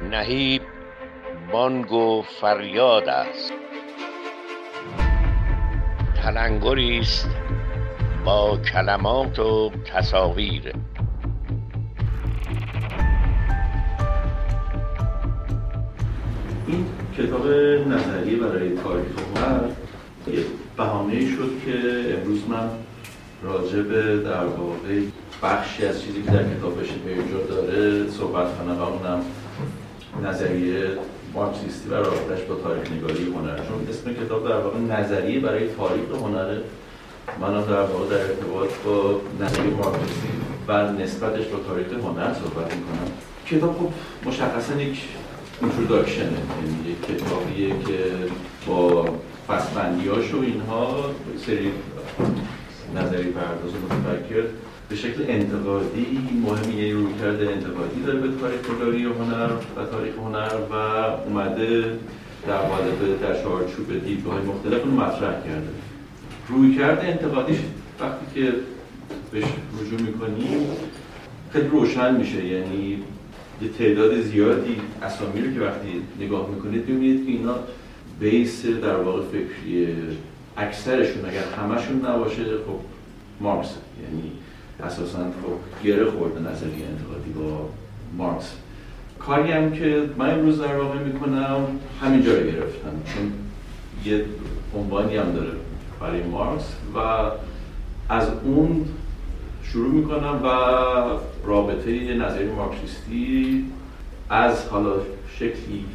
نهیب بانگ و فریاد است، تلنگری است با کلمات و تصاویر. این کتاب نظریه برای تاریخ هنر یه بهانه‌ای شد که امروز من راجع به در واقع بخشی از چیزی که در کتاب بشه جا داره صحبت کنم، و اونم نظریه مارکسیستی و رابطه‌اش با تاریخ نگاری هنر. چون اسم کتاب در واقع نظریه برای تاریخ هنر، من در واقع در ارتباط با نظریه مارکسیستی و نسبتش با تاریخ هنر صحبت می‌کنم. کتاب خب مشخصاً یک اینتروداکشنه، یعنی یک کتابیه که با فصل‌بندی‌هاش و اینها سری نظری پرداز متفکر به شکل انتقادی مهمیه، رویکرد انتقادی داره به تاریخ نگاری هنر و تاریخ هنر و اومده در قالب در چارچوب دیدگاه‌های مختلف اون مطرح کرده. رویکرد انتقادیش وقتی که بهش رجوع می‌کنیم خیلی روشن میشه، یعنی یه تعداد زیادی اسامی رو که وقتی نگاه میکنید میبینید که اینا بیس در واقع فکری اکثرشون اگر همشون نباشه خب مارکس، یعنی اساساً خب گره خورده نظریه انتقادی با مارکس. کاری هم که من امروز در واقع میکنم همینجا رو گرفتم، چون یه عنوانی هم داره برای مارکس و از اون شروع میکنم و رابطه نظریه مارکسیستی از حالا شکلی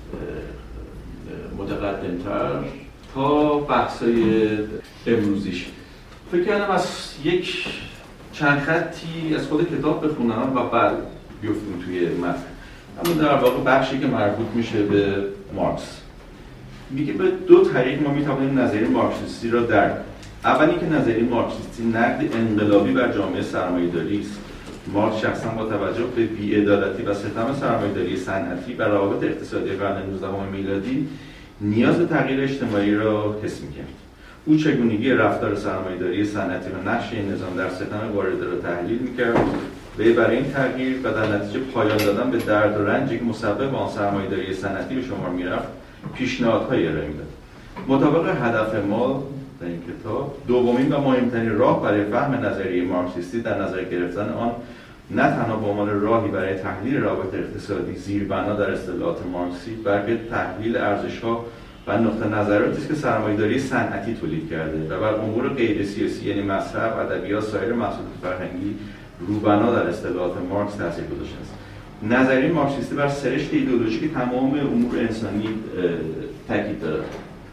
متقدمتر تا بحثای امروزیش. فکر کردم از یک چند خطی از خود کتاب بخونم و بعد بیفتیم توی متن. اما در واقع بخشی که مربوط میشه به مارکس میگه به دو طریق ما میتوانیم نظریه مارکسیستی را درک کنیم. اولی که نظریه مارکسیستی نقد انقلابی بر جامعه سرمایه‌داری است. مارکس شخصا با توجه به بی‌عدالتی و ستم سرمایه‌داری صنعتی و روابط اقتصادی قرن 19 میلادی نیاز به تغییر اجتماعی را حس می‌کرد. او چگونگی رفتار سرمایه‌داری صنعتی و نقش این نظام در ستم وارده را تحلیل می‌کرد و برای این تغییر و در نتیجه پایان دادن به درد و رنجی که مسبب آن سرمایه‌داری صنعتی به شمار می‌رفت پیشنهادهایی ارائه می‌داد. مطابق هدف ما در این کتاب دومین و مهمترین راه برای فهم نظریه مارکسیستی در نظر گرفتن آن نه تنها به عنوان راهی برای تحلیل روابط اقتصادی زیربنا در اصطلاحات مارکسی، بلکه تحلیل ارزش‌ها و نقطه نظراتی است که سرمایه‌داری صنعتی تولید کرده و بر امور غیر سیاسی یعنی مذهب، ادبیات، سایر محصولات فرهنگی روبنا در اصطلاحات مارکس تاثیر گذاشته است. نظریه مارکسیستی بر سرشت ایدئولوژیک تمام امور انسانی تاکید دارد.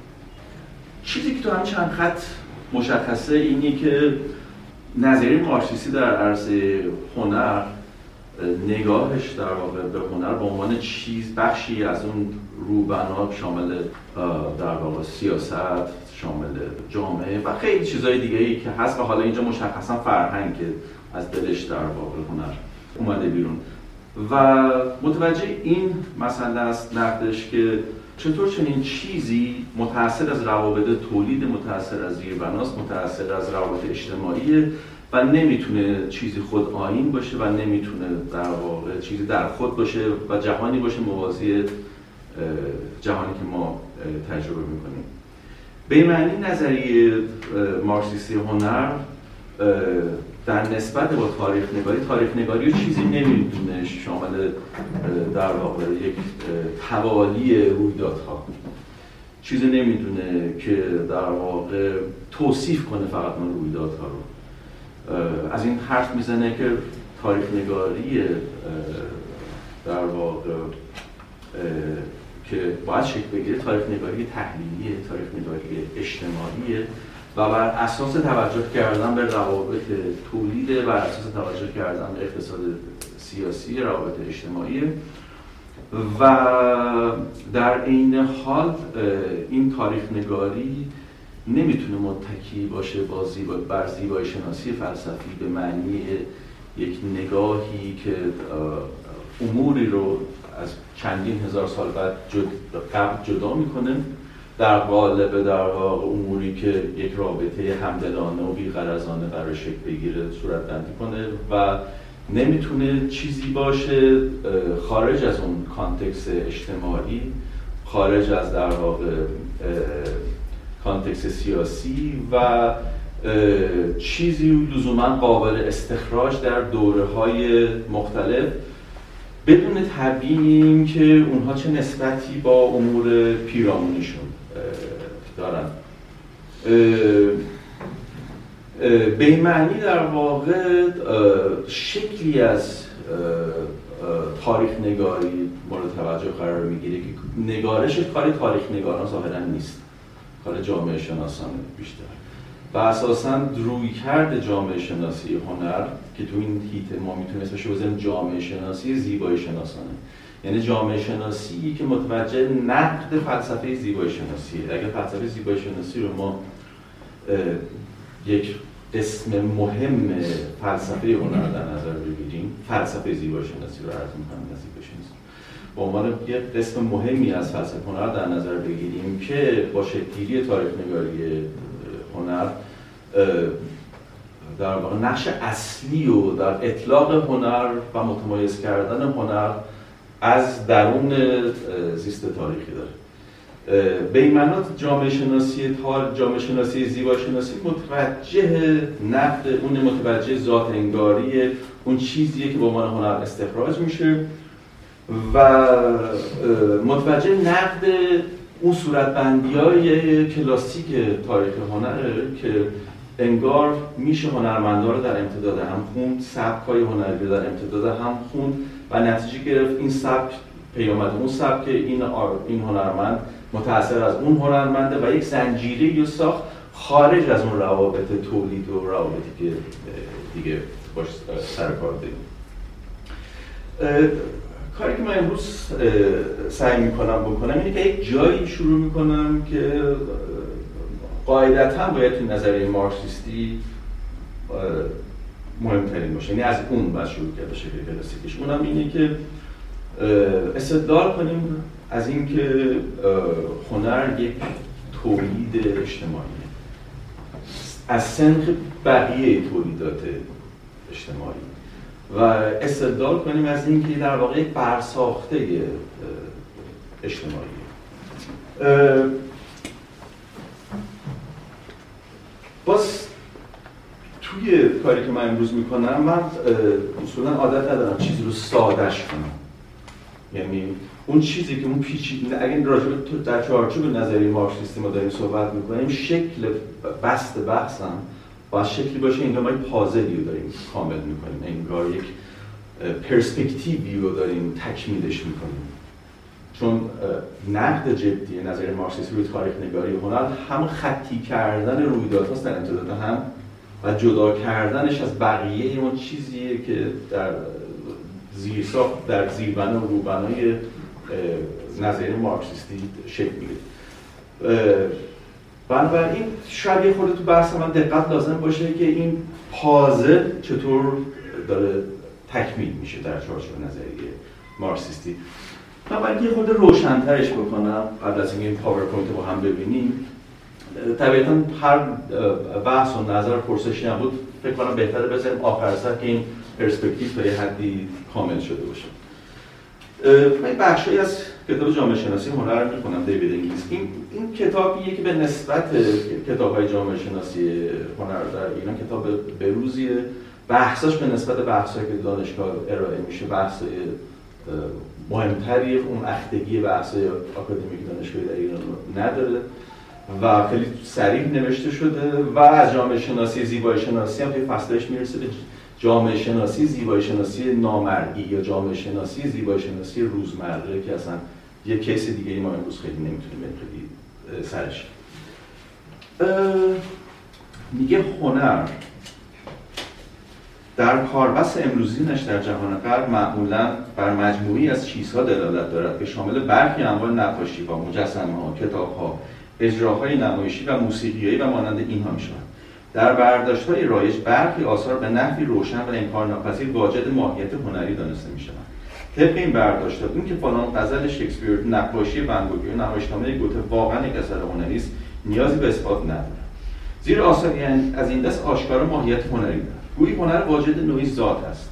چیزی که تو هم چند خط مشخصه اینی که نظریه مارکسیستی در عرصه هنر نگاهش در واقع به هنر به عنوان چیز بخشی از اون روبنا شامل در واقع سیاست، شامل جامعه و خیلی چیزهای دیگه‌ای که هست و حالا اینجا مشخصا فرهنگ که از دلش در واقع هنر اومده بیرون و متوجه این مسئله است نقدش که چطور چنین چیزی متأثر از روابط تولید، متأثر از زیربناست، متأثر از روابط اجتماعی و نمیتونه چیزی خود آیین باشه و نمیتونه در واقع چیزی در خود باشه و جهانی باشه موازی جهانی که ما تجربه میکنیم. به این معنی نظریه مارکسیستی هنر در نسبت با تاریخ نگاری چیزی نمیدونه شامل در واقع یک توالی رویدادها، چیزی نمیدونه که در واقع توصیف کنه فقط اون رویدادها رو. از این حرف میزنه که تاریخ نگاری در واقع که باید شکل بگیره تاریخ نگاری تحلیلیه، تاریخ نگاری اجتماعیه و بر اساس توجه کردن به روابط تولیده، بر اساس توجه کردن به اقتصاد سیاسی، روابط اجتماعی و در این حال این تاریخ نگاری نمیتونه متکی باشه بر زیبایی شناسی فلسفی به معنی یک نگاهی که اموری رو از چندین هزار سال بعد قبل جدا میکنه در قالب در واقع اموری که یک رابطه همدلانه و بی‌غرضانه قرار شکل بگیره صورت بندی کنه و نمیتونه چیزی باشه خارج از اون کانتکست اجتماعی، خارج از در واقع کانتکست سیاسی و چیزی لزوما قابل استخراج در دوره‌های مختلف بدون تبیین که اونها چه نسبتی با امور پیرامونشون دارن. به این معنی در واقع شکلی از تاریخ نگاری مورد توجه قرار میگیره که نگارش کار تاریخ نگاران ظاهرا نیست، کار جامعه شناسانه بیشتر و اساساً رویکرد جامعه شناسی هنر که تو این هیت ما میتونیم اسمش رو بذاریم جامعه شناسی زیبایی شناسانه، یعنی جامعه شناسی که متوجه نقد فلسفه زیبایی شناسیه. اگر فلسفه زیبایی شناسی رو ما یک قسم مهم فلسفه هنر در نظر بگیریم، فلسفه زیبایی شناسی رو عرض می‌کنم، زیبایی شناسی به عنوان یک قسم مهمی از فلسفه هنر در نظر بگیریم که با شکل‌گیری تاریخ نگاری هنر در واقع نقش اصلی و در اطلاق هنر و متمایز کردن هنر از درون زیست تاریخی داره. به این معنا جامعه شناسی زیبایی شناسی متوجه نقد اون، متوجه ذات انگاری اون چیزیه که به عنوان هنر استخراج میشه و متوجه نقد اون صورتبندی‌های کلاسیک تاریخ هنره که انگار میشه هنرمندا رو در امتداد هم خوند، سبک‌های هنری رو در امتداد هم خوند و نتیجه گرفت این سبک پیامد اون سبک، این هنرمند متأثر از اون هنرمنده و یک زنجیره‌ای رو ساخت خارج از اون روابط تولید و روابطی که دیگه باش سر کار داریم. کاری که من امروز سعی میکنم بکنم اینه که یک جایی شروع میکنم که قاعدتاً باید توی نظریه مارکسیستی مهمترین باشه، یعنی از اون باید شروع کرد به شکل کلاسیکش. اونم اینه که استدلال کنیم از اینکه هنر یک تولید اجتماعیه از سنخ بقیه تولیدات اجتماعی و استدلال کنیم از اینکه در واقع یک برساخته اجتماعی. باز توی کاری که من امروز میکنم من اصولا عادت ندارم چیزی رو سادهش کنم، یعنی اون چیزی که اون پیچیده، اگه راجع به در چارچوب نظریه مارکسیستی ما داریم صحبت میکنیم، شکل بست بحثم باید شکلی باشه انگار ما یک پازلی رو داریم کامل میکنیم، انگار یک پرسپکتیوی رو داریم تکمیلش میکنیم. چون نقد جدی نظریه مارکسیستی روی تاریخ نگاری هنر هم خطی کردن رویدادهاست در امتداد هم و جدا کردنش از بقیه اون چیزیه که در زیرساخت، در زیربنا و روبنای نظریه مارکسیستی شکل میگیره. بنابراین شاید یه خورده تو بحث من دقت لازم باشه که این پازل چطور داره تکمیل میشه در چارچوب نظریه مارکسیستی. من باید یه خورده روشن‌ترش بکنم قبل از اینکه این پاورپوینت رو هم ببینیم. طبیعتاً هر بحث و نظر پرسشی نبود، فکر کنم بهتره بذاریم آخر سر که این پرسپکتیو تا یه حدی کامل شده باشه. من بخشی از کتاب جامعه شناسی هنر رو می‌خونم، دیوید انگلیس. این کتابیه که به نسبت کتاب‌های جامعه شناسی هنر در ایران کتاب بروزیه. بحثاش به نسبت بحثایی که دانشگاه ارائه میشه بحثای مهمتری، اون اختگی بحثای آکادمیک دانشگاهی در ایران رو نداره و خیلی صریح نوشته شده و از جامعه شناسی زیبایی شناسی هم توی فصلش میرسه به جامعه شناسی زیبایی شناسی نامرئی یا جامعه شناسی زیبایی شناسی روزمره که اصلا یه کیس دیگه ما امروز خیلی نمیتونیم خیلی سرش. میگه هنر در کاربست امروزینش در جهان غرب معمولاً بر مجموعی از چیزها دلالت دارد که شامل برخی انواع نقاشی ها، مجسمه‌ها، کتاب‌ها، اجراهای نمایشی و موسیقیایی و مانند اینها میشوند. در برداشت‌های رایج برخی آثار به نحوی روشن و انکارناپذیر واجد ماهیت هنری دانسته میشوند. طبق این برداشت‌ها این که فلان غزل شکسپیر، نقاشی ون گوگ یا نمایشنامه گوته واقعاً یک اثر هنری است، نیازی به اثبات ندارد. زیرا آثاری از این دست آشکارا ماهیت هنری دارد. گویی هنر واجد نوعی ذات است.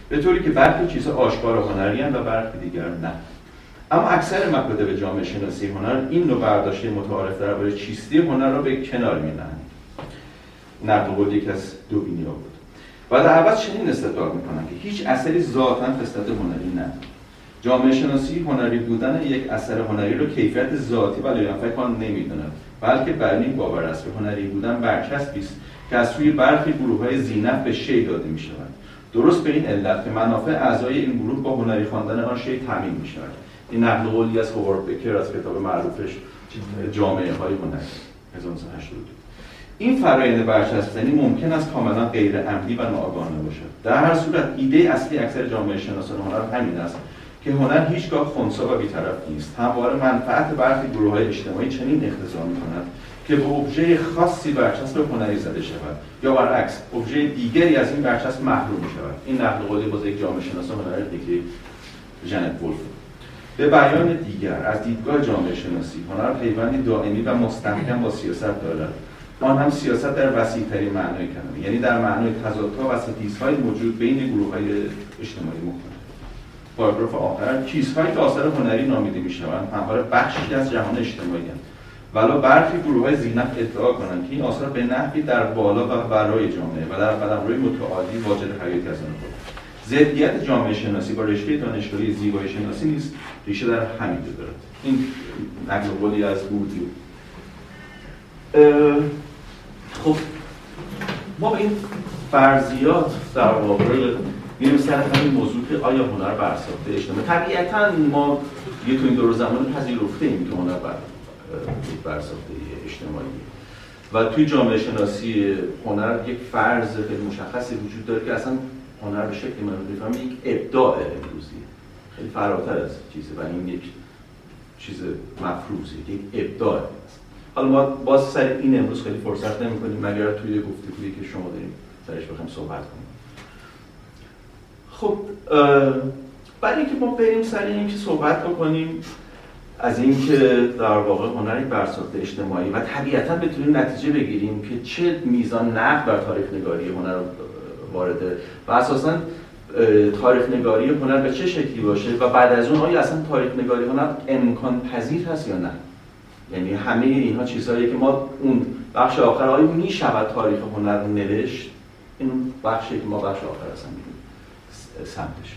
به طوری که برخی چیزها آشکار هنری هستند و برخی دیگر نه. اما اکثر مکاتب جامعه شناسی هنر این نوع برداشت متعارف درباره چیستی هنر را به کنار می‌نهند. نقل قول یک از دوبینیا بود. و در عوض چنین استدلال می‌کنند که هیچ اثری ذاتاً خصلت هنری ندارد. جامعه شناسی هنری بودن یک اثر هنری را کیفیت ذاتی و لاینفک آن نمی‌داند، بلکه بر این باور است که هنری بودن برچسبی است که از سوی برخی گروه‌های ذی‌نفع به شی داده می‌شود. درست به این علت که منافع اعضای این گروه با هنری خواندن آن شی تامین می‌شود. این نقل قولی از هوارد بکر از کتاب معروفش جامعه‌های هنری 1982. این فرآیند برچسب‌زنی ممکن است کاملا غیر عمدی و ناآگاهانه باشد. در هر صورت ایده اصلی اکثر جامعه شناسان هنر همین است که هنر هیچگاه خنثی و بی‌طرف نیست. همواره منفعت برخی گروه‌های اجتماعی چنین اقتضا می‌کند که به ابژه خاصی برچسب هنری زده شود یا برعکس ابژه دیگری از این برچسب محروم شود. این نقل قولی باز یک جامعه شناس هنر دیگه ژنت ولف. به بیان دیگر از دیدگاه جامعه شناسی هنر پیوندی دائمی و مستحکم با سیاست دارد. آن هم سیاست در وسیع‌ترین معنای کلمه، یعنی در معنای تضادها و ستیزهای موجود بین گروه‌های اجتماعی مختلف. پاراگراف آخر، چیزهایی که آثار هنری نامیده می‌شوند همواره بخشی از جهان اجتماعی هستند. ولو برخی گروه‌های ذی‌نفع ادعا کنند که این آثار به نحوی در بالا و برای جامعه و در قلمروی متعالی واجد حیاتی از آن خود. ضدیت جامعه شناسی با رشته دانشگاهی زیبایی شناسی نیست، ریشه در همین دارد. این نقل قولی از بوردیو. خب ما به این فرضیات در واقع میریم سر همین موضوع که آیا هنر برساخته اجتماعی؟ طبیعتاً ما یه تو این دور زمان پذیرفته ایم که هنر برساخته اجتماعی و توی جامعه شناسی هنر یک فرض خیلی مشخصی وجود داره که اصلا هنر به شکلی من می‌فهمم یک ابداع امروزی خیلی فراتر از چیزه و این یک چیز مفروضه، یک ابداع است. حالا ما باز سر این امروز خیلی فرصت نمی‌کنیم مگر توی گفتگویی که شما داریم سرش بخوایم صحبت کنیم. خب برای اینکه ما بریم سر این که صحبت بکنیم از اینکه در واقع هنر یک برساخته اجتماعی و طبیعتاً بتونیم نتیجه بگیریم که چه میزان نقد بر تاریخ نگاری هنر وارده و اساساً تاریخ نگاری هنر به چه شکلی باشه و بعد از اون آیا اصلا تاریخ نگاری هنر امکان پذیر هست یا نه. یعنی همه اینها چیزهایی که ما اون بخش آخر آیا میشود تاریخ هنر نوشت، این بخشی که ما بخش آخر هستن میگیم سمتش.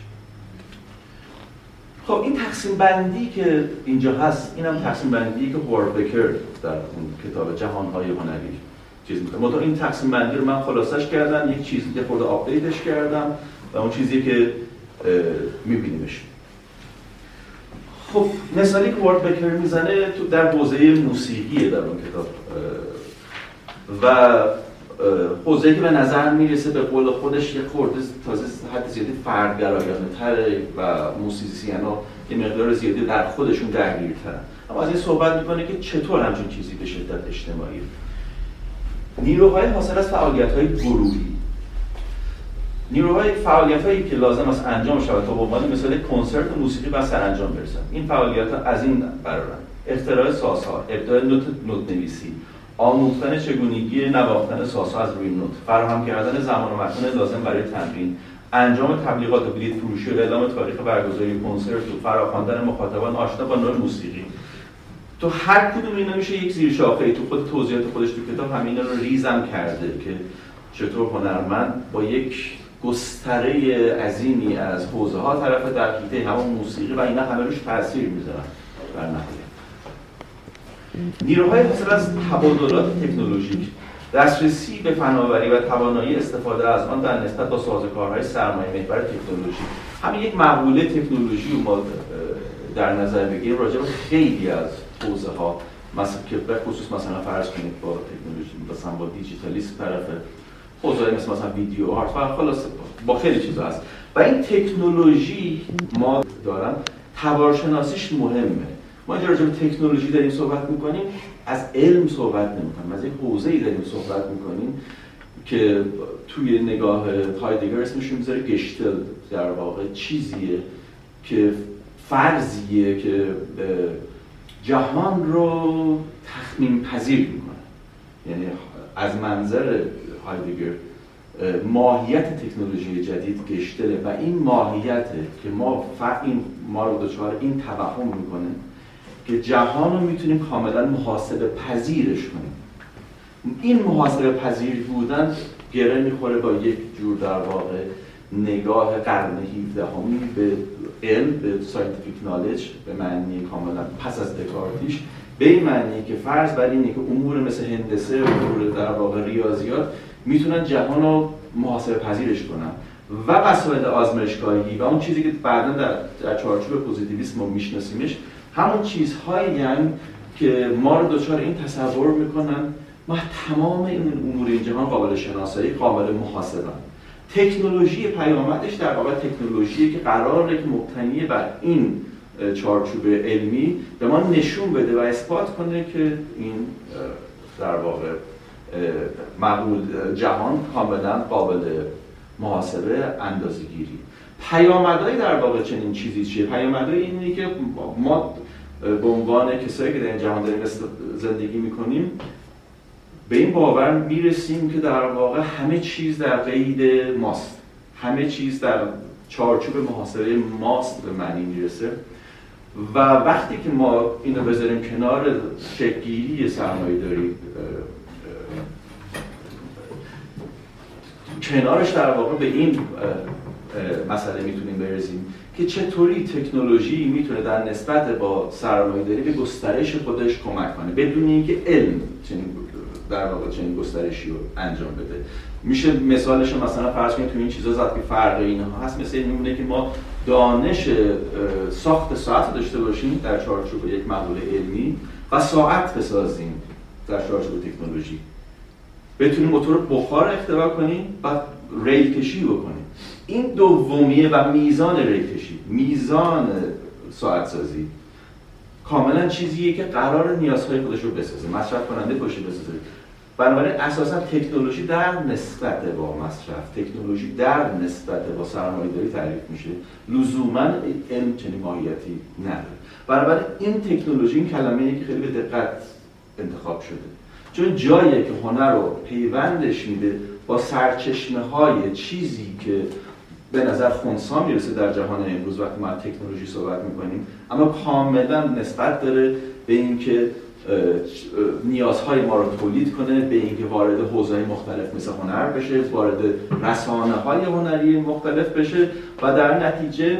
خب این تقسیم بندی که اینجا هست این هم تقسیم بندی که هوارد بکر در اون کتاب جهان‌های هنری چیز می‌کنه. مثلا این تقسیم بندی رو من خلاصش کردم، یک چیز یه خورده آپدیتش کردم و اون چیزی که می‌بینیمش. خب مثالی که هوارد بکر میزنه تو در حوزه موسیقیه در اون کتاب و حوزه‌ای که به نظر میرسه به قول خودش یه خورده تازه حد زیادی فردگرایانه‌تره و موسیقی‌ها یه مقدار زیادی در خودشون درگیرترن. اما از این صحبت میکنه که چطور همچین چیزی به شدت اجتماعی. نیروهای حاصل از فعالیت‌های گروهی، نیروهای فعالیت‌هایی که لازم است انجام شود تا به عنوان مثال کنسرت موسیقی و سرانجام برسند. این فعالیت‌ها از این قرارن: اختراع سازها، ابداع نوت نویسی، آموختن چگونگی نواختن سازها از روی نوت، فراهم کردن زمان و مکان لازم برای تمرین، انجام تبلیغات و بلیط فروشی و اعلام تاریخ برگزاری کنسرت و فراخواندن مخاطبان آشنا با نوع موسیقی. تو هر کدوم اینا میشه یک زیرشاخه‌ای تو خود توضیحات خودش تو کتاب همین رو ریزم کرده که چطور هنرمند با یک گستره عظیمی از حوزه‌ها طرف در حیطه همون موسیقی و اینا همه روش تاثیر میذارن در نهایت. نیروهای حاصل از تبادلات تکنولوژیک، دسترسی به فناوری و توانایی استفاده از آن در نسبت با سازوکارهای سرمایه‌محور تکنولوژی. همین یک مقوله تکنولوژی رو ما در نظر بگیریم راجع به خیلی از حوزه‌ها، مثلا که به خصوص مثلا فرض کنید با تکنولوژی مثلا با دیجیتالیسم طرف حوزه‌های مثلا ویدیو آرت و خلاص با خیلی چیزا هست و این تکنولوژی ما دارن تبارشناسیش مهمه. ما اینجا راجع به تکنولوژی داریم صحبت می‌کنیم، از علم صحبت نمی‌کنیم، از یک حوزه‌ای داریم صحبت می‌کنیم که توی نگاه هایدگر اسمش رو می‌ذاره گشتل، در واقع چیزیه که فرضیه که جهان رو تخمین پذیر می‌کنه. یعنی از منظر هایدگر ماهیت تکنولوژی جدید گشتله و این ماهیت که ما رو دچار این توهم میکنه که جهان رو میتونیم کاملا محاسبه پذیرش کنیم. این محاسبه پذیر بودن گره میخوره با یک جور در واقع نگاه قرن 17 به علم، به ساینتیفیک نالج به معنی کاملا پس از دکارتیش، به این معنی که فرض بر اینه که امور مثل هندسه، امور در واقع ریاضیات میتونن جهان رو محاسبه پذیرش کنن و وسایل آزمایشگاهی و اون چیزی که بعداً در چارچوب پوزیتیویسم ما میشناسیمش همون چیزهایی هستند که ما رو دچار این تصور میکنن ما تمام این امور این جهان قابل شناسایی، قابل محاسبه. تکنولوژی پیامدش در واقع تکنولوژی که قراره که مبتنی بر این چارچوب علمی به ما نشون بده و اثبات کنه که این در واقع معقول جهان کاملا قابل محاسبه، اندازه‌گیری. پیامدهای در واقع چنین چیزی چیه؟ پیامدهای اینه که ما به عنوان کسایی که در این جهان داریم زندگی میکنیم به این باور میرسیم که در واقع همه چیز در قید ماست، همه چیز در چارچوب محاسبه ماست به معنی میرسه و وقتی که ما اینو بذاریم کنار شکل‌گیری سرمایه‌داری کنارش در واقع به این مسئله میتونیم برسیم که چطوری تکنولوژی میتونه در نسبت با سرمایه‌داری به گسترش خودش کمک کنه بدون اینکه علم در واقع چنین گسترشی رو انجام بده. میشه مثالش مثلا فرض کنید تو این چیزا زد که فرق اینها هست، مثل این میمونه که ما دانش ساخت ساعت داشته باشیم در چارچوب یک مقوله علمی و ساعت بسازیم در چارچوب تکنولوژی، بتونیم موتور بخار اختراع کنیم و ریل کشی بکنیم. این دومیه و میزان ریل کشی، میزان ساعت سازی کاملا چیزیه که قرار نیازهای خودش رو بسازه، مصرف کننده باشه بسازه. بنابراین اساسا تکنولوژی در نسبت با مصرف، تکنولوژی در نسبت با سرمایه‌داری تعریف میشه، لزوما علم چنین ماهیتی نداره. بنابراین این تکنولوژی، این کلمه‌ای که خیلی به دقت انتخاب شده، چون جاییه که هنر رو پیوندش میده با سرچشمه‌های چیزی که به نظر خنثی میرسه در جهان امروز وقتی ما از تکنولوژی صحبت میکنیم، اما کاملا نسبت داره به اینکه نیازهای ما رو تولید کنه، به اینکه وارد حوزه‌های مختلف مثل هنر بشه، وارد رسانه‌های هنری مختلف بشه و در نتیجه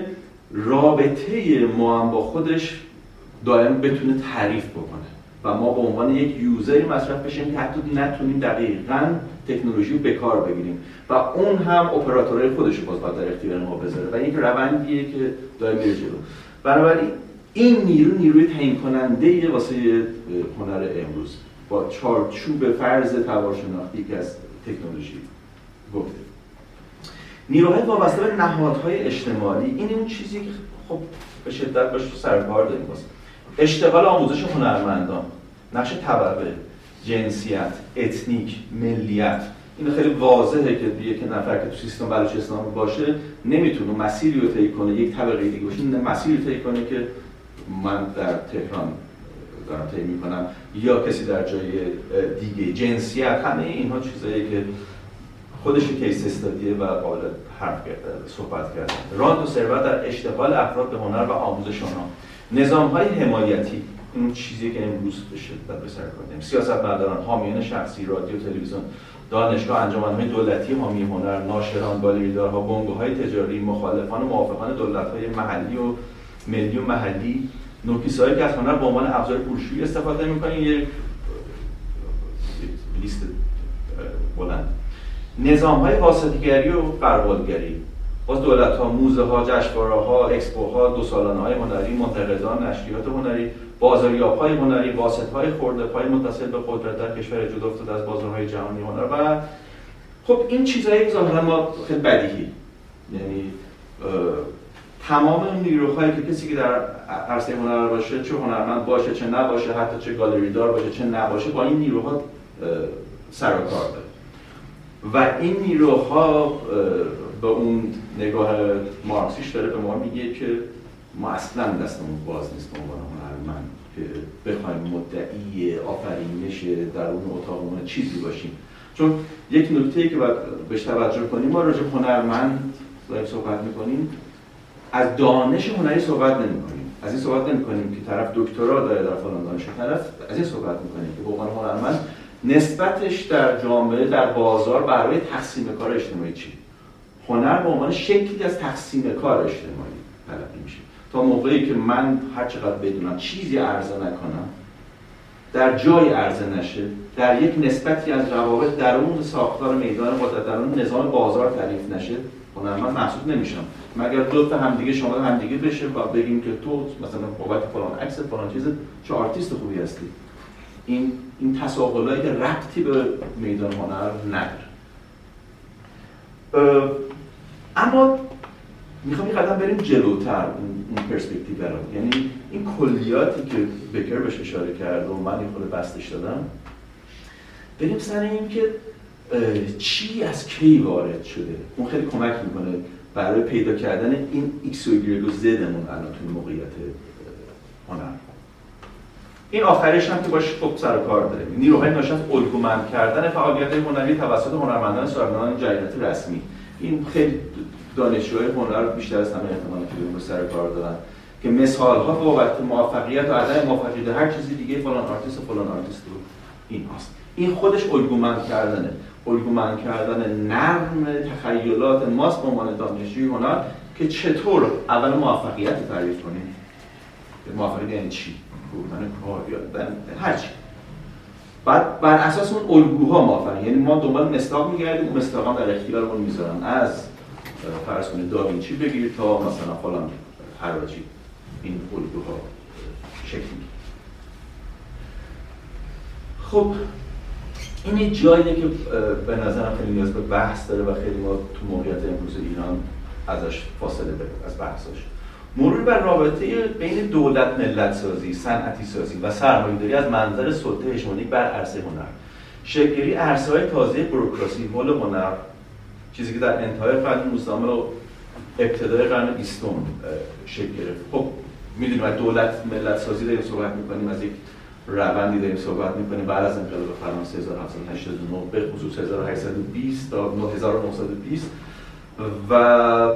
رابطه ما هم با خودش دائم بتونه تعریف بکنه و ما به عنوان یک یوزری مصرف بشیم که حتی نتونیم دقیقاً تکنولوژی رو به کار بگیریم و اون هم اپراتورهای خودش رو باز در اختیار ما بذاره و یک روندیه که دائم میره جلو. بنابراین این نیروی تعیین کننده واسه هنر امروز با چارچوب فرض توارشناختی که از تکنولوژی گفته. نیروهای وابسته به نهادهای اجتماعی، این اون چیزی که خب به شدت باش سر کار داریم واسه اشتغال آموزش هنرمندان، نقش طبقه، جنسیت، اتنیک، ملیت. این خیلی واضحه که یک نفر که تو سیستم بلوچستان باشه نمیتونه مسیری رو طی کنه، یک طبقه دیگه باشه مسیری طی کنه که من در تهران دارم طی میکنم یا کسی در جای دیگه. جنسیت، همه اینها چیزایی که خودش کیس استادیه و قابل حرف صحبت کردن. رانت و ثروت در اشتغال افراد به هنر و آموزش آنها. نظام‌های حمایتی، این چیزی که امروز به شدت به سر کار. سیاستمداران، حامیان شخصی، رادیو، تلویزیون، دانشگاه، انجمن‌های دولتی حامی هنر، ناشران، گالریدارها، بنگوهای تجاری، مخالفان و موافقان دولت‌های محلی و ملی و محلی، نوکیس‌هایی که از هنر به عنوان ابزار پولشویی استفاده می‌کنن. یک لیست بلند. نظام‌های واسطه‌گری و قربالگری، باز دولت‌ها، موزه‌ها، جشنواره‌ها، اکسپوها، دو سالانه‌های هنری، منتقدان، نشریات هنری، بازاریاب‌های هنری، واسطه‌های خرده‌پای متصل به قدرت در کشور جدا افتاده از بازارهای جهانی هنر و خب این چیزایی ظاهراً ما خیلی بدیهی، یعنی تمام اون نیروهایی که کسی که در عرصه هنر باشه، چه هنرمند باشه چه نباشه، حتی چه گالریدار باشه چه نباشه، با این نیروها سر و کار داره و این نیروها به اون نگاه مارکسیش داره به ما میگه که ما اصلا دستمون باز نیست به عنوان هنرمند که بخوایم مدعی آفرینش در اون اتاقمون چیزی باشیم. چون یک نکته‌ای که باید بهش توجه کنیم، ما راجع به هنرمند داریم صحبت می‌کنیم، از دانش هنری صحبت نمی‌کنیم. از این صحبت نمی‌کنیم که طرف دکترا داره در فلان دانشگاه، طرف از این صحبت می‌کنیم که به عنوان هنرمند نسبتش در جامعه، در بازار برای تقسیم کار اجتماعی چی؟ هنر به عنوان شکلی از تقسیم کار اجتماعی تلقی میشه. تا موقعی که من هر چقدر بدونم چیزی عرضه نکنم، در جای عرضه نشه، در یک نسبتی از روابط درون ساختار میدان قدرت، درون نظام بازار تعریف نشه، هنرمند محسوب نمیشم. مگر دو تا همدیگه شامل همدیگه بشه و بگیم که تو مثلا بابت فلان عکس فلان چیز چه آرتیست خوبی هستی. این تساهلایی که ربطی به میدان هنر نداره. اما میخوام یه قدم بریم جلوتر اون پرسپکتیو رو، یعنی این کلیاتی که بکر بهش اشاره کرد و من یه خورده بستش دادم، بریم سر این که چی از کی وارد شده. اون خیلی کمک میکنه برای پیدا کردن این ایکس و ایگرگ و زدمون الان توی موقعیت هنر. این آخریش هم که باش خوب سر و کار داره، نیروهای ناشی از الگومند کردن فعالیت هنری توسط هنرمندان صاحبان جریانات رسمی. این خیلی دانشجوهای هنر بیشتر از همه احتمالاً که به سر کار دارن که مثال‌ها بابت موفقیت و عدم موفقیت هر چیزی دیگه فلان آرتیست رو این هست. این خودش الگومند کردنه، الگومند کردن نرم تخیلات ماست به عنوان دانشجوی هنر که چطور اول موفقیت تعریف کنیم. موفقیت یعنی چی؟ بودن کار یا هر چی. بعد بر اساس اون الگوها موفقیت، یعنی ما دنبال مصداق می‌گردیم، اون مصداقا در اختیارمون میذارن، از فرض کنید داوینچی بگیر تا مثلا فلان حراجی، این الگوها شکل میگیره. خب این یه جاییه که به نظرم خیلی نیاز به بحث داره و خیلی ما تو موقعیت امروز ایران ازش فاصله داریم از بحثاش. مرور بر رابطه بین دولت ملت سازی، صنعتی سازی و سرمایه‌داری از منظر سلطه هژمونیک بر عرصه هنر. شکل‌گیری عرصه‌های تازه بوروکراسی حول هنر، چیزی که در انتهای قرن 19 و ابتدای قرن 20 شکل گرفت. خب می‌دونیم از دولت ملت سازی داریم صحبت می‌کنیم، از یک روندی داریم صحبت می‌کنیم بعد از انقلاب فرانسه 1789 به خصوص 1820 تا 1920 و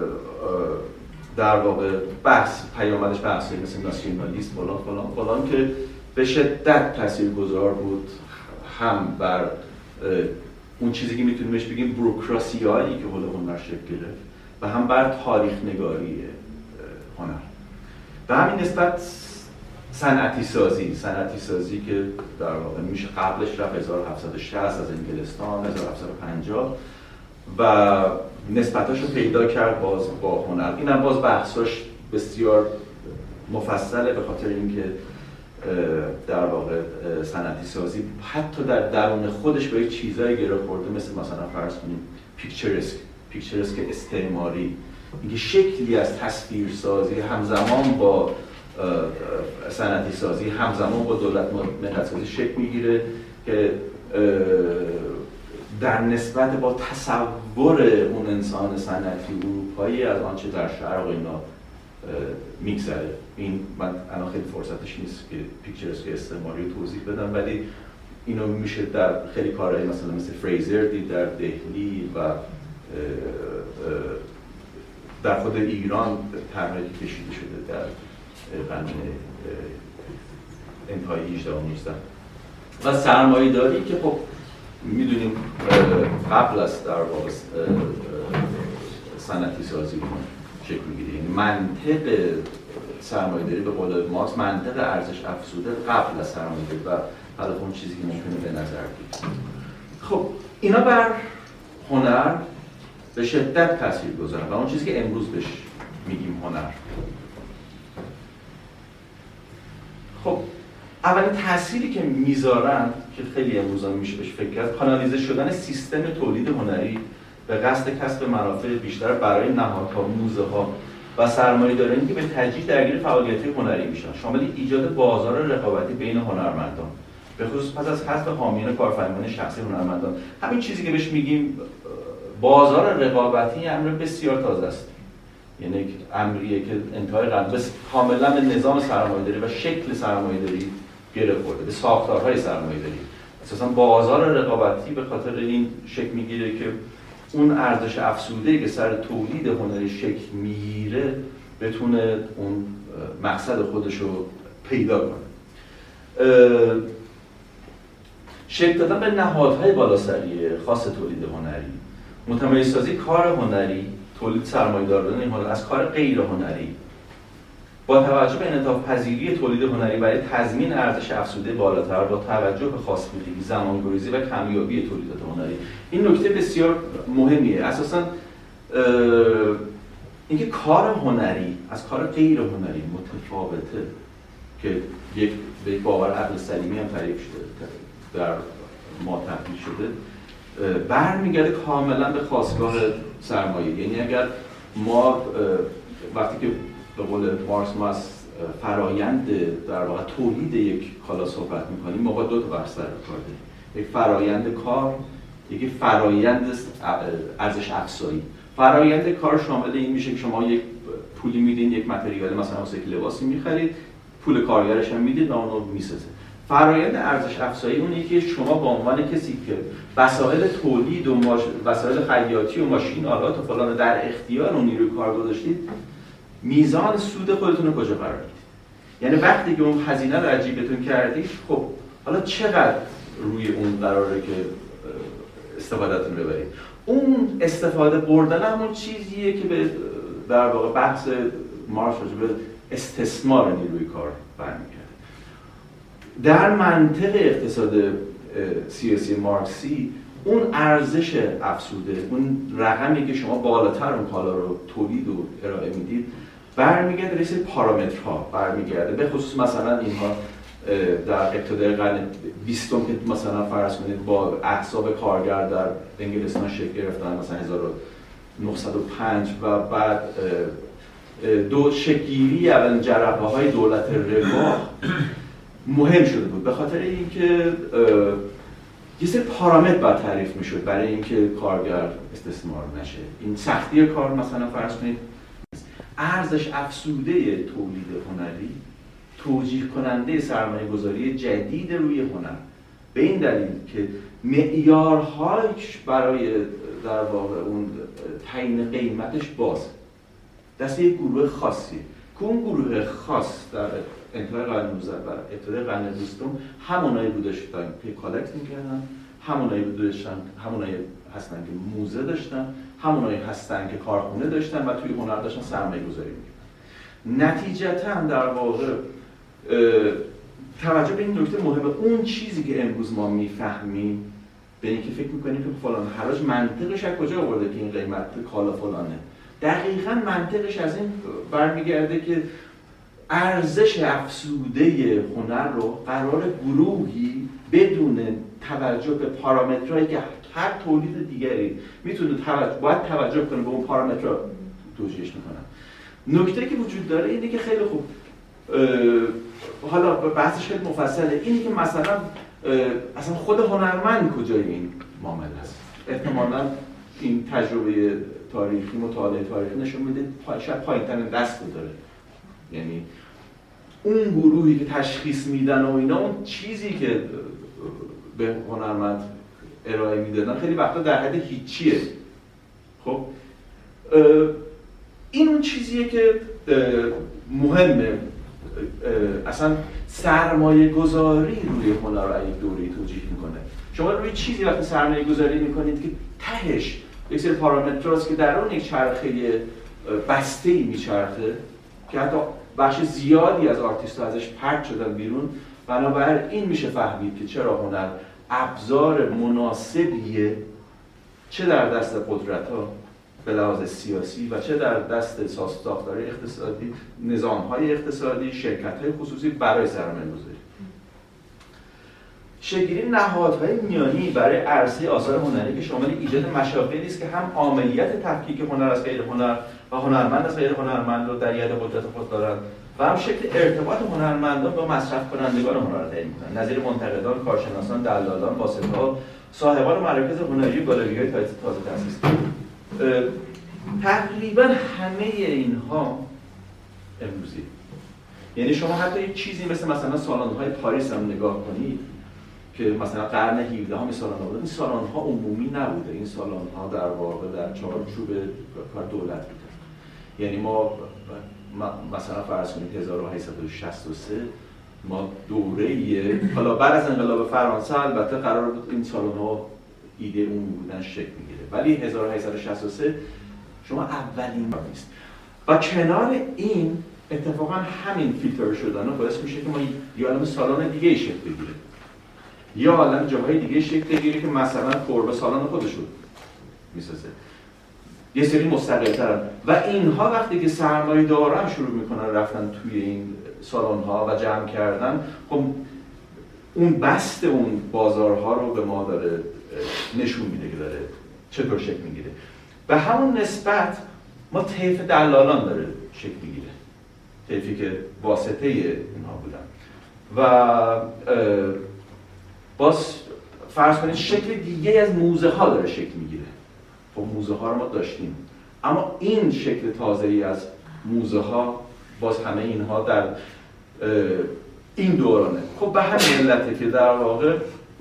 در واقع بحث پیامدش بحثی مثل ناسیونالیسم فلان که به شدت تاثیرگذار بود هم بر اون چیزی که میتونیم بهش بگیم بوروکراسیایی که حول هنر شکل گرفت و هم بر تاریخ نگاری هنر. به همین نسبت صنعتی سازی که در واقع میشه قبلش رفت 1760 از انگلستان 1750 و نسبتاشو پیدا کرد باز با هنر. اینم باز بحثاش بسیار مفصله به خاطر اینکه در واقع صنعتی سازی حتی در درون خودش به چیزایی گره خورده مثل مثلا فرض کنیم پیکچرسک استعماری، اینکه شکلی از تصویر سازی همزمان با صنعتی سازی همزمان با دولت ملت سازی شکل میگیره که در نسبت با تصور اون انسان صنعتی اروپایی از آنچه در شرق و اینا میگذره. این من الان خیلی فرصتش نیست که پیکچرسک استعماری رو توضیح بدم، ولی اینو میشه در خیلی کارهای مثل فریزر دید در دهلی و در خود ایران طرحی کشیده شده در قرن انتهای 18 و 19 و سرمایه‌داری که خب میدونیم قبل از در واقع صنعتی سازی شکل میگیره. یعنی منطق سرمایه‌داری به قول مارکس منطق ارزش افزوده قبل از سرمایه‌داری و حالا اون چیزی که ممکنه به نظر بیاد. خب اینا بر هنر به شدت تاثیرگذارن و اون چیزی که امروز بهش میگیم هنر. خب اولین تأثیری که میذارن که خیلی امروزا میشه بهش فکر کرد، کانالیزه شدن سیستم تولید هنری به قصد کسب منافع بیشتر برای نهادها، موزه‌ها و سرمایه‌دارانی که به تدریج درگیر فعالیت‌های هنری میشن، شامل ایجاد بازار رقابتی بین هنرمندان، به خصوص پس از حذف حامیان کارفرمایان شخصی هنرمندان. همین چیزی که بهش میگیم بازار رقابتی امر بسیار تازه است. یعنی امریه که انتهای قرن بس کاملا به نظام سرمایه‌داری و شکل سرمایه‌داری گره خورده، به ساختارهای سرمایه‌داری. اساسا بازار رقابتی به خاطر این شکل میگیره که اون ارزش افزوده‌ای که سر تولید هنری شکل میگیره بتونه اون مقصد خودش رو پیدا کنه. شکل دادن به نهادهای بالاسری خاص تولید هنری، متمایزسازی کار هنری، تولید سرمایه‌دارانه این از کار غیر هنری با توجه به انعطاف پذیری تولید هنری برای تضمین ارزش افزوده بالاتر با توجه به خواستگیری، زمانگریزی و کمیابی تولیدات هنری. این نکته بسیار مهمیه. اساساً اینکه کار هنری از کار غیر هنری متفاوته که یک باور عقل سلیمی هم تعریف شده در ما تحلیل شده، برمیگرده کاملا به خواستگاه سرمایه. یعنی اگر ما وقتی که به قول مارکس ما از فرایند در واقع تولید یک کالا صحبت می‌کنیم، ما با دو تا بحث در کار داریم. یک فرایند کار، یکی فرایند ارزش افزایی. فرایند کار شامل این میشه که شما یک پولی میدین، یک متریال مثلا واسه لباسی می‌خرید، پول کارگرش هم میدید و اون رو میسازه. فرایند ارزش افزایی اونیه که شما به عنوان کسی که وسایل تولید و وسایل خیاطی و ماشین آلات و فلان در اختیار اون نیروی کار گذاشتید، میزان سود خودتون رو کجا قرار میدید؟ یعنی وقتی که اون هزینه رو عجیبتون کردید، خب حالا چقدر روی اون قراره که استفادهتون ببرید؟ اون استفاده بردن همون چیزیه که به در واقع بحث مارکس راجع به استثمار نیروی کار برمیگرده. در منطق اقتصاد سیاسی مارکسی اون ارزش افزوده، اون رقمی که شما بالاتر اون کالا رو تولید و ارائه میدید برمیگرده به سری پارامترها برمیگرده. به خصوص مثلا اینها در ابتدای قرن 20 که مثلا فرض کنید با احزاب کارگر در انگلستان شکل گرفتن مثلا 1905 و بعد دو شکل‌گیری اول جرقه‌های دولت رفاه مهم شده بود به خاطر اینکه یه سری پارامتر باید تعریف میشد برای اینکه کارگر استثمار نشه. این سختی کار مثلا فرض کنید ارزش افزوده تولید هنری توجیه کننده سرمایه‌گذاری جدید روی هنر به این دلیل که معیارهاش برای در واقع اون تعیین قیمتش باز دست یک گروه خاصیه که اون گروه خاص در انتهای قرن 19 و ابتدای قرن 20 همونایی بودن که کالکت می‌کردن، همونایی هستن که موزه داشتن، همونایی هستن که کارخونه داشتن و توی هنر داشتن سرمایه‌گذاری می‌کردن. نتیجتاً در واقع توجه به این نکته مهمه، اون چیزی که امروز ما میفهمیم به اینکه فکر می‌کنیم که فلان حراج منطقش از کجا آورده که این قیمت کالا فلانه، دقیقاً منطقش از این برمیگرده که ارزش افزوده هنر رو قرار گروهی بدون توجه به پارامترهایی که هر تولید دیگری میتونه باید توجه کنه به اون پارامترها توجیهش میکنن. نکته که وجود داره اینه که خیلی خوب حالا بحثش خیلی مفصله، اینه که مثلا اصلا خود هنرمند کجای این معامله است. احتمالاً این تجربه تاریخی، مطالعه تاریخی نشون میده شاید پایین‌ترین دست رو داره. یعنی اون گروهی که تشخیص میدن و اینا، اون چیزی که به هنرمند ارائه میدادن خیلی وقتا در حد هیچیه. خب این اون چیزیه که مهمه. اصلا سرمایه گذاری روی هنر رو یک دوره‌ای توجیه میکنه. شما روی چیزی وقتی سرمایه گذاری میکنید که تهش یک سری پارامتراست که در اون یک چرخه بسته‌ای میچرخه که حتی بخش زیادی از آرتیست‌ها ازش پرت شدن بیرون، بنابراین میشه فهمید که چرا هنر ابزار مناسبیه چه در دست قدرت‌ها به لحاظ سیاسی و چه در دست ساختار اقتصادی، نظام‌های اقتصادی، شرکت‌های خصوصی برای سرمایه‌گذاری. شکل‌گیری نهادهای میانی برای عرصه آثار هنری که شامل ایجاد مشاغلی است که هم عاملیت تفکیک هنر از غیر هنر و هنرمند از غیر هنرمند رو در ید قدرت خود دارند و هم شکل ارتباط هنرمندان با مصرف کنندگان هنر را تعیین می‌کنند، نظیر منتقدان، کارشناسان، دلالان، واسطه‌ها، صاحبان مراکز هنری، گالری‌های تازه تأسیس. تقریبا همه اینها امروزی، یعنی شما حتی یک چیزی مثلا سالن‌های پاریس هم نگاه کنید که مثلا قرن 17 هم سالن بودن، این سالن ها عمومی نبوده، این سالن ها در واقع در چارچوب کار دولت بوده. یعنی ما مثلا فرض کنید 1863 ما دوره‌ای، حالا بعد از انقلاب فرانسه البته قرار بود این سالن ها ایده عمومی بودن شکل میگیره، ولی 1863 شما اولین بار نیست. و کنار این اتفاقا همین فیلتر شدن باعث میشه که ما یه عالم سالن دیگه شکل بگیره، یا عالم جاهای دیگه شکل بگیره که مثلا قرب سالن خودشون میسازه، یه سری مستقل‌ترن و اینها وقتی که سرمایه دارن شروع میکنن رفتن توی این سالن ها و جمع کردن، خب اون بست اون بازارها رو به ما داره نشون میده که داره چطور شکل میگیره. به همون نسبت ما طیف دلالان داره شکل میگیره، طیفی که واسطه اینها بودن و باز فرض کنید شکل دیگه از موزه ها داره شکل میگیره. خب موزه ها رو ما داشتیم، اما این شکل تازه‌ای از موزه ها باز همه اینها در این دورانه. خب به همین علته که در واقع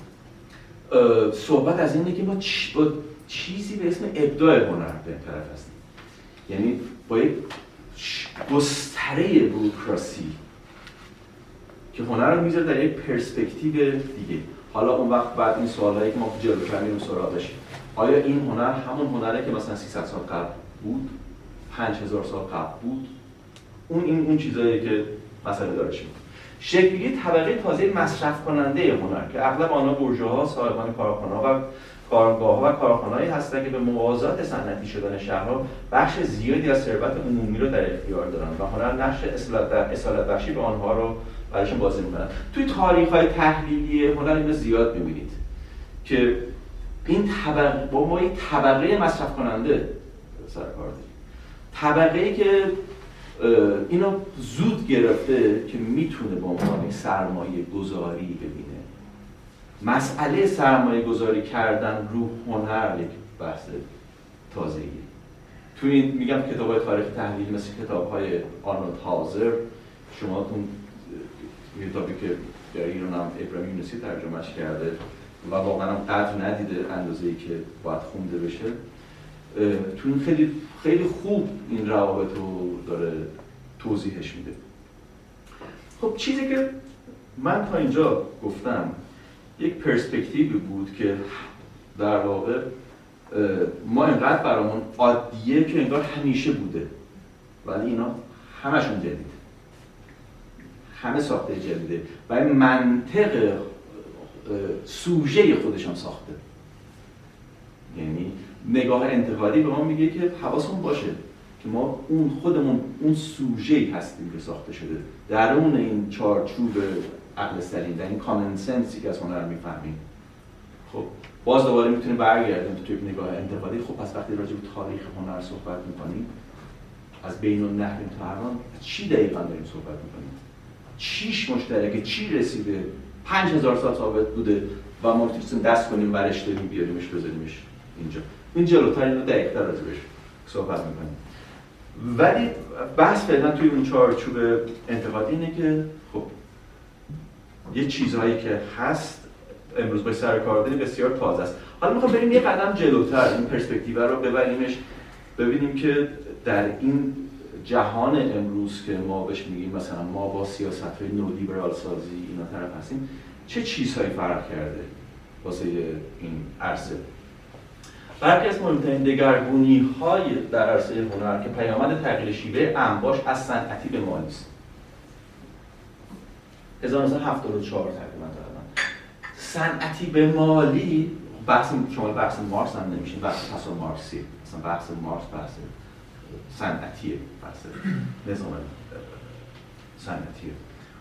صحبت از اینه که ما با چیزی به اسم ابداع هنر به این طرف هستیم، یعنی با یک گستره بوروکراسی که هنر رو میذاره در یک پرسپکتیو دیگه. حالا اون وقت بعد این سوالایی که ما جلوتر میریم سراغش، آیا این هنر همون هنره که مثلا 300 سال قبل بود، 5000 سال قبل بود؟ اون چیزایی که مسئله داره چی؟ شکلی طبقه تازه مصرف کننده هنر که اغلب آنها بورژواها، صاحبان کارخانه‌ها و کارگاه‌ها و کارخانه‌هایی هستند که به موازات صنعتی شدن شهرها بخش زیادی از ثروت عمومی رو در اختیار دارن و هنر نقش اصالت بخشی به آنها رو برایشون بازی می‌کنن. توی تاریخ‌های تحلیلی هنر اینو زیاد می‌بینید که این طبقه با ما یک طبقه مصرف کننده سر کار داریم، طبقه‌ای که اینو زود گرفته که میتونه به عنوان سرمایه گذاری ببینه. مسئله سرمایه گذاری کردن رو هنر یک بحث تازه‌ایه. تو این میگم کتاب‌های تاریخ تحلیل مثل کتاب‌های آرنولد هاوزر، شما اون کتابی که در ایران هم ابراهیم یونسی ترجمهش کرده و واقعا هم قدر ندیده اندازه‌ای که باید خونده بشه، تو خیلی خیلی خوب این روابط رو داره توضیحش میده. خب چیزی که من تا اینجا گفتم یک پرسپکتیوی بود که در واقع ما اینقدر برامون عادیه که انگار همیشه بوده، ولی اینا همشون جدیده، همه ساخته جدیده و این منطق سوژه خودشون ساخته. یعنی نگاه انتقادی به ما میگه که حواسمون باشه که ما خودمون اون سوژه‌ای هستیم که ساخته شده درون این چارچوب عقل سلیم، در این کامن سنسی که از هنر میفهمیم. خب باز دوباره میتونیم برگردیم تو یک نگاه انتقادی. خب پس وقتی راجع به تاریخ هنر صحبت میکنیم، از بین النهر تا الان چی دقیقاً داریم صحبت میکنیم؟ چیش مشترکه؟ چی رسیده؟ 5000 سال ثابت بوده و ما میتونیم دست کنیم برشته بیاریمش بذاریمش اینجا. این جلوتر اینو دقیق‌تر راجعش صحبت میکنیم. ولی بحث فعلا توی اون چارچوب انتقادی اینه که خب یه چیزهایی که هست امروز با سر کار داریم بسیار تازه است. حالا میخوام بریم یه قدم جلوتر این پرسپکتیو رو ببریمش، ببینیم که در این جهان امروز که ما بهش میگیم مثلا ما با سیاست‌های نولیبرال سازی اینا طرف هستیم، چه چیزهایی فرق کرده واسه این عرصه؟ برخی از مهمترین دگرگونی‌های در عرصه هنر که پیامد تغییر شیوه انباش از صنعتی به مالی است. 1974 تقریبا صنعتی به مالی، شما بحث مارکس هم نمیشین، بحث پسا مارکسی، مثلا بحث مارکس بحث صنعتیه، بحث نظام صنعتیه.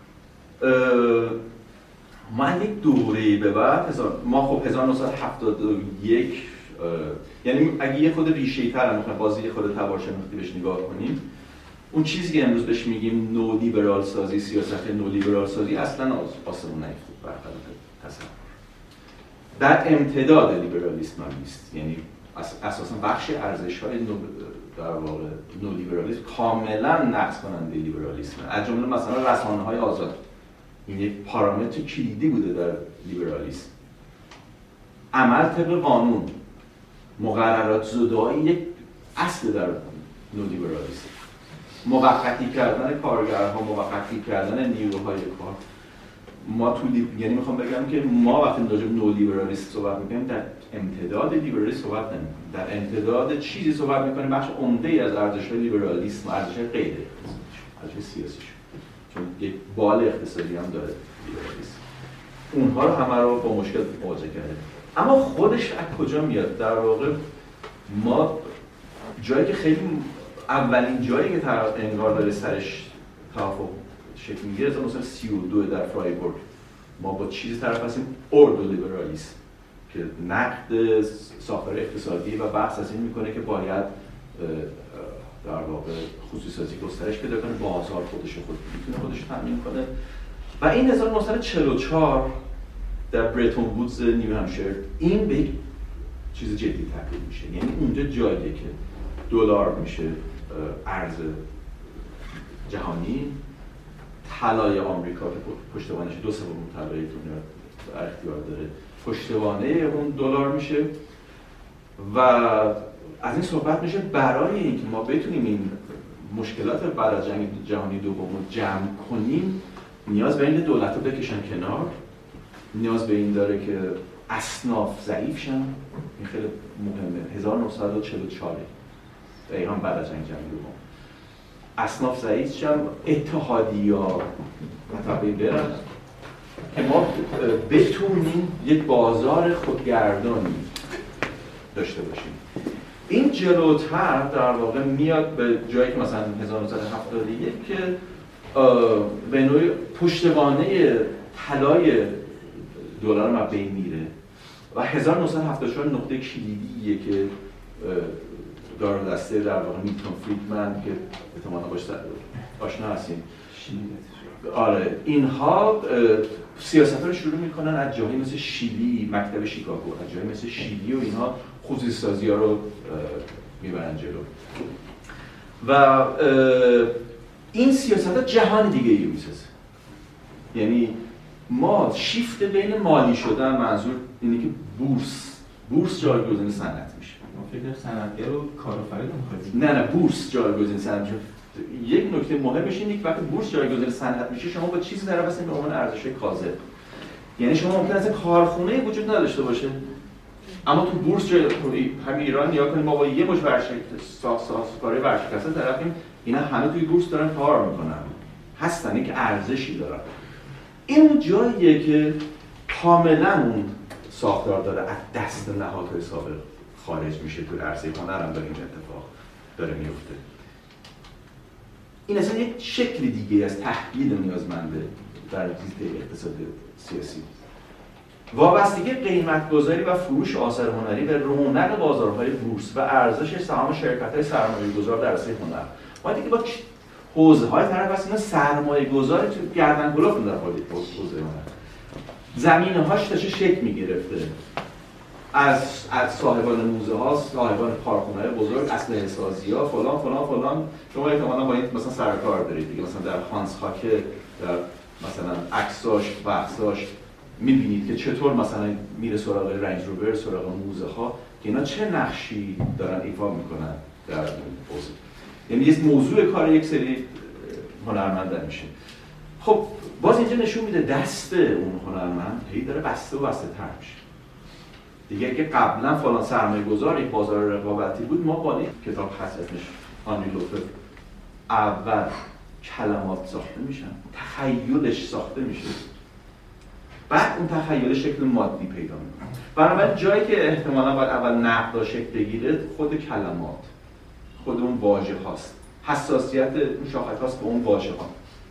من یک دوره‌ای به بعد ما خب 1971 یعنی اگه یه خود ریشه‌ای‌تر هم می‌خوایم بازی خود تبارشناختی بهش نگاه کنیم، اون چیزی که امروز بهش میگیم نولیبرال سازی، سیاست نولیبرال سازی اصلاً آسمون نیفتاد برخلاف تصور. در امتداد لیبرالیسم هم نیست، یعنی اساساً بخش ارزش‌های در واقع نولیبرالیسم کاملاً نقض کننده لیبرالیسم، از جمله مثلا رسانه‌های آزاد این یک پارامتر کلیدی بوده در لیبرالیسم. عمل طبق قانون، مقررات زدایی یک اصل در نولیبرالیسم. موقتی کردن کارگرها، موقتی کردن نیروهای کار. ما یعنی میخوام بگم که ما وقتی راجع به نولیبرالیسم صحبت میکنیم در امتداد لیبرالیسم صحبت نمیکنیم، در امتداد چیزی صحبت میکنیم بخش عمده‌ای از ارزش‌های لیبرالیسم و ارزش‌های غیر ارزش سیاسیش، چون یک بال اقتصادی هم داره لیبرالیسم. اونها رو همه رو با مشکل مواجه کرده. اما خودش از کجا میاد؟ در واقع ما جایی که خیلی اولین جایی که انگار داره سرش توافق شکل میگیره 1932 در فرایبورگ ما با چیزی طرف هستیم اوردولیبرالیسم که نقد ساختار اقتصادی و بحث از این میکنه که باید در واقع خصوصیاتی گسترش پیدا کنه، بازار خودش میتونه خودش تامین کنه. و این 1944 در برتون وودز نیو همشایر این به یک چیز جدی تبدیل میشه. یعنی اونجا جاییه که دلار میشه ارز جهانی، طلای آمریکا که پشتوانش 2/3 طلای دنیا در اختیار داره پشتوانه اون دلار میشه و از این صحبت میشه برای اینکه ما بتونیم این مشکلات بعد از جنگ جهانی دوم رو جمع کنیم نیاز به این دولت‌ها بکشن کنار، نیاز به این داره که اصناف ضعیف شن. این خیلی مهمه. 1944 دقیقاً بعد از جنگ جهانی دوم اصناف ضعیف شن، اتحادیه‌ها مطابق برن که ما بتونیم یک بازار خودگردانی داشته باشیم. این جلوتر در واقع میاد به جایی که مثلا 1971 که به نوعی پشتوانه طلای دلار ما بین میره و 1974 نقطه کلیدیه که دار دسته در واقع میلتون فریدمن که احتمالاً باش آشنا هستین، آره، اینها سیاست رو شروع میکنن از جایی مثل شیلی، مکتب شیکاگو، از جایی مثل شیلی و اینها خصوصی سازی ها رو میبرن جلو و این سیاست ها جهان دیگه ای میسازه. یعنی ما شیفت بین مالی شدن، منظور اینه که بورس جایگزین صنعت میشه. ما فکر صنعتگر رو کارآفرین می‌خوایم. نه بورس جایگزین صنعت میشه. یک نکته مهمش اینه که وقتی بورس جایگزین صنعت میشه شما با چیزی طرف هستین به عنوان ارزش کاذب. یعنی شما ممکن است کارخونه وجود نداشته باشه اما تو بورس همین ایران نیا کنیم ما با یه مش سازکاری ورشکسته طرفیم، اینا همه توی بورس دارن کار میکنن، هستن، یک ارزشی دارن. این اون جاییه که کاملا اون ساختار داره از دست نهادهای سابق خارج میشه. تو عرصه هنر هم داره این اتفاق داره میفته. این اصلا یک شکل دیگه از تحلیل نیازمنده در زیسته اقتصاد سیاسی. وابستگی قیمت‌گذاری و فروش آثار هنری به رونق بازارهای بورس و ارزش سهام شرکت‌های سرمایه‌گذار در عرصه هنر. ما دیگه با حوزه‌های طرف هستیم سرمایه‌گذار تو گردن کلفت در حوزه هنر. زمینه‌هاش چه شکل می‌گرفته؟ از صاحبان موزه ها، صاحبان کارخانه‌های بزرگ، اسلحه سازی‌ها، فلان فلان فلان. شما احتمالاً با این مثلا سرکار دارید دیگه، مثلا در هانس هاکه در مثلا عکساش بحثاش می‌بینید که چطور مثلا میره سراغ رنج روور، سراغ موزه ها که اینا چه نقشی دارن ایفا میکنن در حوزه. یعنی یه موضوع کار یک سری هنرمندان میشه. خب باز اینجا نشون میده دست اون هنرمند هی داره بسته و بسته تر میشه. دیگه که قبلا فلان سرمایه‌گذار یک بازار رقابتی بود، ما با این کتاب حساسش آنری لوفر اول کلمات ساخته میشن، تخیلش ساخته میشه، بعد اون تخیل شکل مادی پیدا میکنه. بنابراین جایی که احتمالاً باید اول نقد شکل بگیره خود کلمات، خود اون واژه هاست، حساسیت اون شاخص هاست به اون واژه ها.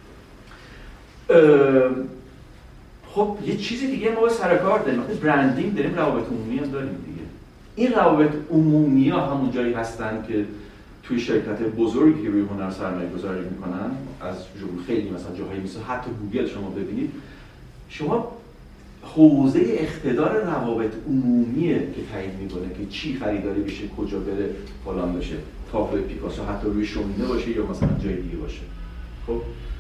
خب یه چیزی دیگه ما با سرکار داریم، وقتی برندینگ داریم روابط عمومی هم داریم دیگه. این روابط عمومی ها همون جایی هستن که توی شرکت بزرگی که روی هنر سرمایه گذاری میکنن، از خیلی مثلا جاهایی مثل حتی گوگل شما ببینید، شما حوزه اقتدار روابط عمومیه که تعیین میکنه که چی خریداری بشه، کجا بره، فلان بشه. تابلو پیکاسو حتی روی شومینه باشه یا مثلا جای دیگه باشه. خب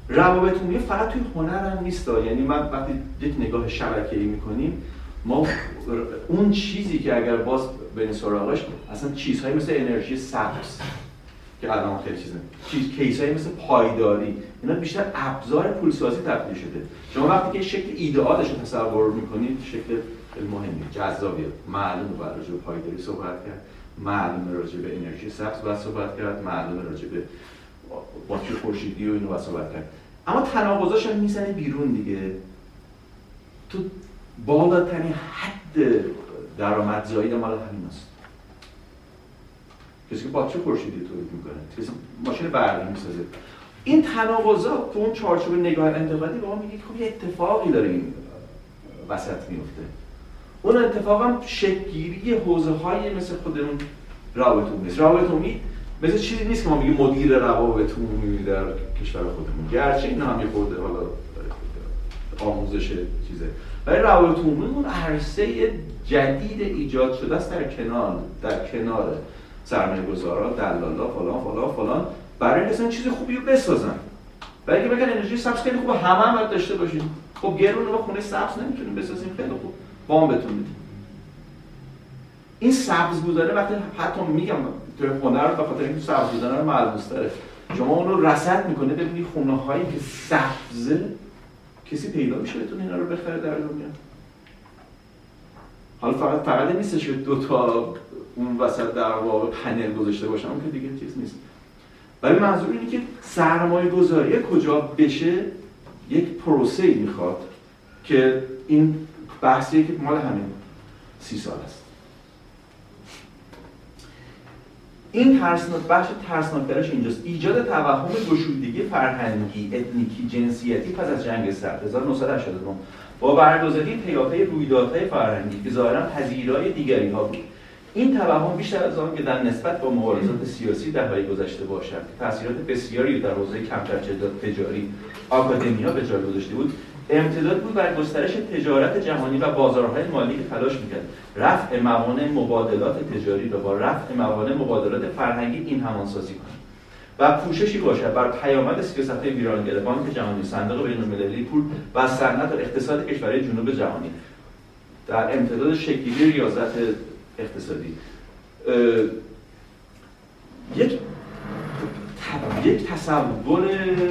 روابط عمومی فقط توی هنر هم نیست، یعنی من وقتی یک نگاه شبکه‌ای می‌کنیم ما اون چیزی که اگر باز بریم سراغش اصلا چیزهایی مثل انرژی سبز که الان خیلی کیسایی مثل پایداری اینا بیشتر ابزار پولسازی تبدیل شده. شما وقتی که شکل ایدئالش رو تصور می‌کنید شکل خیلی مهمی جذابیه، معلومه باید راجع به پایداری صحبت کرد، معلومه راجع به انرژی سبز باید صحبت کرد، معلومه راجع به باتری خورشیدی و اینو باید صحبت کرد. اما تناقضاش هم میزنه بیرون دیگه. تو بالاترین حد درآمدزایی مال همیناست. کسی که باتری خورشیدی تولید میکنه، کسی ماشین برقی میسازه. این تناقضات تو اون چارچوب نگاه انتقادی به ما میگه خب یه اتفاقی داره این وسط میفته. اون اتفاق هم شکل‌گیری حوزه‌های مثل خودمون روابط عمومی است. روابط عمومی مثل چیزی نیست که ما میگیم مدیر روابط عمومی در کشور خودمون، گرچه این هم یه خورده حالا آموزش چیزه، ولی روابط عمومی اون عرصه جدید ایجاد شده است در کنار سرمایه‌گذارا، دلالا فلان برای اینکه چیز خوبی رو بسازن. برای اینکه بگن انرژی سبز خیلی خوبه، همه باید داشته باشیم. خب گرونه ما خونه سبز نمیتونیم بسازیم، خیلی خوب وام بهتون میدیم. این سبز بودنه وقتی حتی میگم تو هنر به خاطر اینکه سبز بودنه رو ملموس‌تره، شما اون رو رصد میکنه ببینید خونه‌هایی که سبزه کسی پیدا میشه بتونه اینا رو بخره در دنیا. حالا فقط نیستش که دو تا اون وسط در واقع پنل گذاشته باشم که دیگه چیز نیست. ولی منظور اینه که سرمایه گذاری کجا بشه یک پروسه‌ای میخواد که این بحثیه که مال همین 30 سال است. این بخش ترسناکترش اینجاست. ایجاد توهم گشودگی فرهنگی، اتنیکی، جنسیتی پس از جنگ سرد 1989 با برگزاری پیاپی رویدادهای فرهنگی که ظاهراً پذیرای دیگری‌ها بود. این توهم بیشتر از آن که در نسبت با مبارزات سیاسی دهه‌های گذشته باشد که تأثیرات بسیاری در حوزه کمتر تجاری آکادمیا به جای گذاشته بود، امتداد بود بر گسترش تجارت جهانی و بازارهای مالی که تلاش می‌کرد رفع موانع مبادلات تجاری را با رفع موانع مبادلات فرهنگی این همانسازی کند و پوششی باشد بر پیامد سیاست‌های ویرانگر بانک جهانی، صندوق بین‌المللی پول و صنعت و اقتصاد کشورهای جنوب جهانی در امتداد شکل‌گیری ریاضت اقتصادی. یک تصور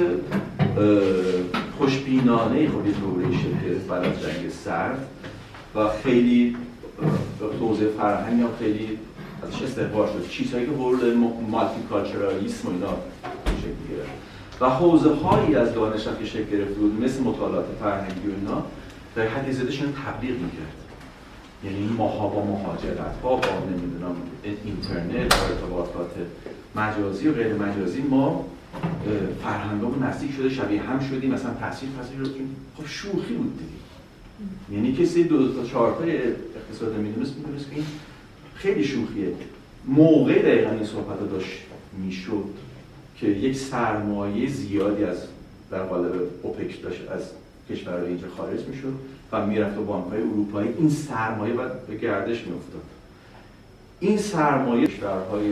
خوشبینانه خب یه دوره شکل بعد از جنگ سرد و خیلی حوزه فرهنگی هم خیلی ازش استقبال شد، چیزهایی که حول مالتی کالچرالیسم و اینا شکل گرفت و حوزه‌هایی از دانش که شکل گرفت بود مثل مطالعات فرهنگی و اینا در حد زیادشون تبلیغ می‌کرد. یعنی ماها با مهاجرت ها با نمیدونم اینترنت و ارتباطات مجازی و غیر مجازی ما فرهنگامون نزدیک شده، شبیه هم شدیم، مثلا تاثیر پذیرفتیم. خب شوخی بود دیگه. یعنی کسی 2 تا 4 تا اقتصاد میدونست که این خیلی شوخیه. موقع دقیقاً این صحبت رو داشت میشد که یک سرمایه زیادی از در قالب اوپک داشت از کشورهای اینجا خارج میشد و میرفت به بانک‌های اروپایی. این سرمایه بعد به گردش میافتاد. این سرمایه کشورهای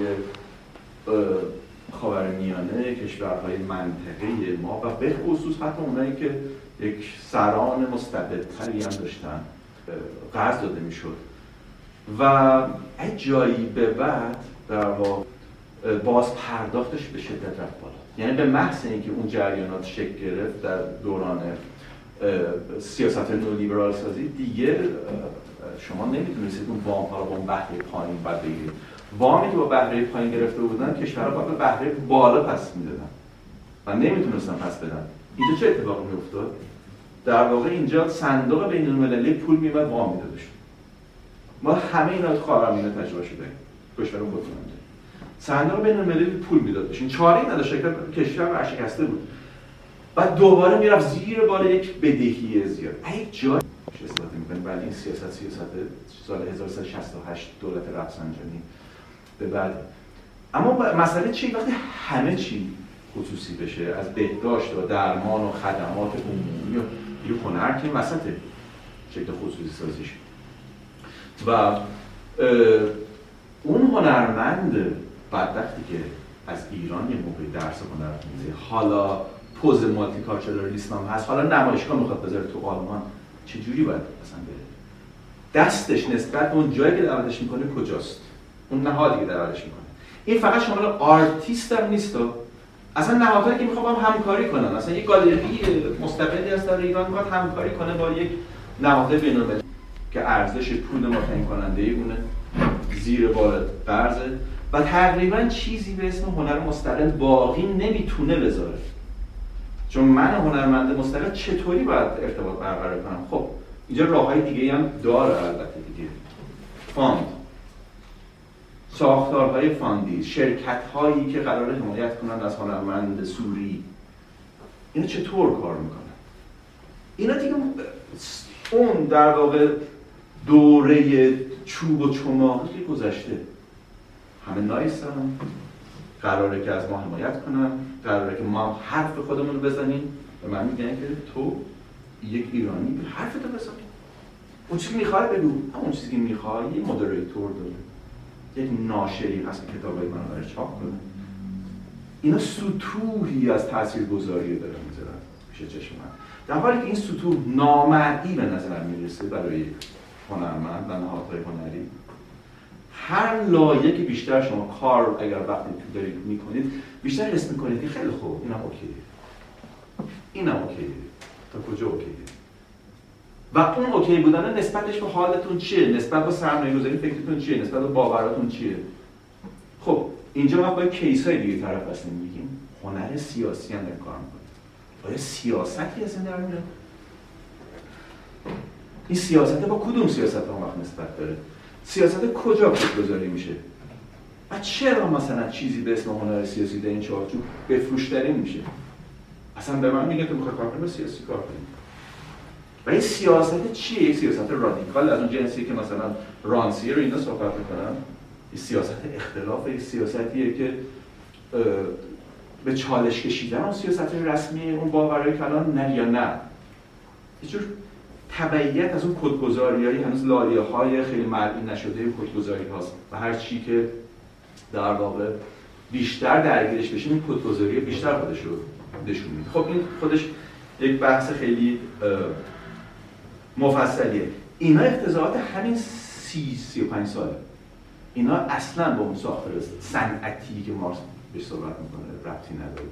خاورمیانه، کشورهای منطقه ما و به خصوص حتی اونایی که یک سران مستبدتری هم داشتن قرض داده میشد و از جایی به بعد در واقع باز پرداختش به شدت رفت بالا. یعنی به محض اینکه اون جریانات شکل گرفت در دوران سیاست نولیبرال سازی دیگه شما نمیتونستید اون وام ها رو با اون بهره پایین بعد بگیرید. وامی که با بهره پایین گرفته بودن کشورها باید به بهره بالا پس میدادن و نمیتونستن پس بدن. اینجا چه اتفاقی میافتاد؟ در واقع اینجا صندوق بین‌المللی پول میومد وام میدادش. ما همه اینا خاورمیانه تجربه شده. کشور خودمون صندوق بین‌المللی پول میدادش. این چاره‌ای نداشت که کشور ورشکسته بود. بعد دوباره میرفت زیر بار یک بدهی زیاد. یک جای استفاده می‌کنیم. ولی این سیاست سال 1368 دولت رفسنجانی به بعد. اما مسئله چی؟ وقتی همه چی خصوصی بشه، از بهداشت و درمان و خدمات عمومی و یه هنر که وسط شکل خصوصی سازیش و اون هنرمند بدبختی که از ایران یه موقعی درس هنر می‌گیره، حالا پوز مالتی کالچورالیسم هم هست. حالا نمایشگاه میخواد بذاره تو آلمان، چه جوری باید مثلا بره؟ دستش نسبت به اون جایی که دعوتش میکنه کجاست؟ اون نهادی که دعوتش میکنه. این فقط شامل آرتیست هم نیست، اصلا نهادهایی که میخوام همکاری کنن. اصلا یک گالری مستقلی هست در ایران میخواد همکاری کنه با یک نهاد بین‌المللی که ارزش پول ما تعیین کننده اونه، زیر بار قرضه و تقریبا چیزی به اسم هنر مستقل باقی نمیتونه بذاره. چون من هنرمند مستقل چطوری باید ارتباط برقرار کنم؟ خب اینجا راههای دیگه هم داره البته دیگه. فاند، ساختارهای فاندی، شرکت‌هایی که قراره حمایت کنند از هنرمند سوری، اینا چطور کار میکنن؟ اینا دیگه اون در واقع دوره چوب و چماقی گذشته. همه نایستن، قراره که از ما حمایت کنن، قراره که ما حرف خودمون رو بزنیم. به من میگن که تو یک ایرانی به حرفتو بزن، اون چیزی که میخوای بگو. همون چیزی که میخوای یه مودریتور داره، یک ناشری هست که کتابای من رو چاپ کنه. اینا سطوحی از تاثیرگذاری داره میذارن پیش چشم من، در حالی که این سطوح نامرئی به نظر میرسه برای هنرمند و نهادهای هنری. هر لایه که بیشتر شما کار اگر وقتی دارید میکنید بیشتر حس میکنید که خیلی خوب، اینم اوکیه، اینم اوکیه، تا کجا اوکیه. و اون اوکی بودن نسبتش به حالتون چیه؟ نسبت به سرمایه‌گذاری فکرتون چیه؟ نسبت به باوراتون چیه؟ خب اینجا ما با کیس‌های دیگه طرف هستیم، میگیم هنر سیاسی هم کار می‌کنه. آیا سیاستی از این در میاد؟ این سیاست با کدوم سیاست اون وقت نسبت داره؟ سیاست کجا کدگذاری میشه؟ و چرا مثلا چیزی به اسم هنر سیاسی در این چارچوب بفروش‌ترین میشه؟ اصلا به من میگه تو میخوای کار کنی با سیاسی کار کنی. و این سیاست چیه؟ یک سیاست رادیکال از اون جنسی که مثلا رانسیه رو اینا صحبت میکنن. این سیاست اختلاف، این سیاستیه که به چالش کشیدن اون سیاست رسمی اون باورهای کلان نه یا نه. یه جور تبعیت از اون کدگذاری‌های هنوز لایه‌های خیلی مرئی نشده کدگذاری هاست و هر چی که در واقع بیشتر درگیرش بشیم این کدگذاری بیشتر خودش رو نشون میده. خب این خودش یک بحث خیلی مفصلیه. اینا اقتضاعات همین 35 ساله. اینا اصلا با اون ساختار صنعتی که مارکس بهش صحبت میکنه ربطی نداره.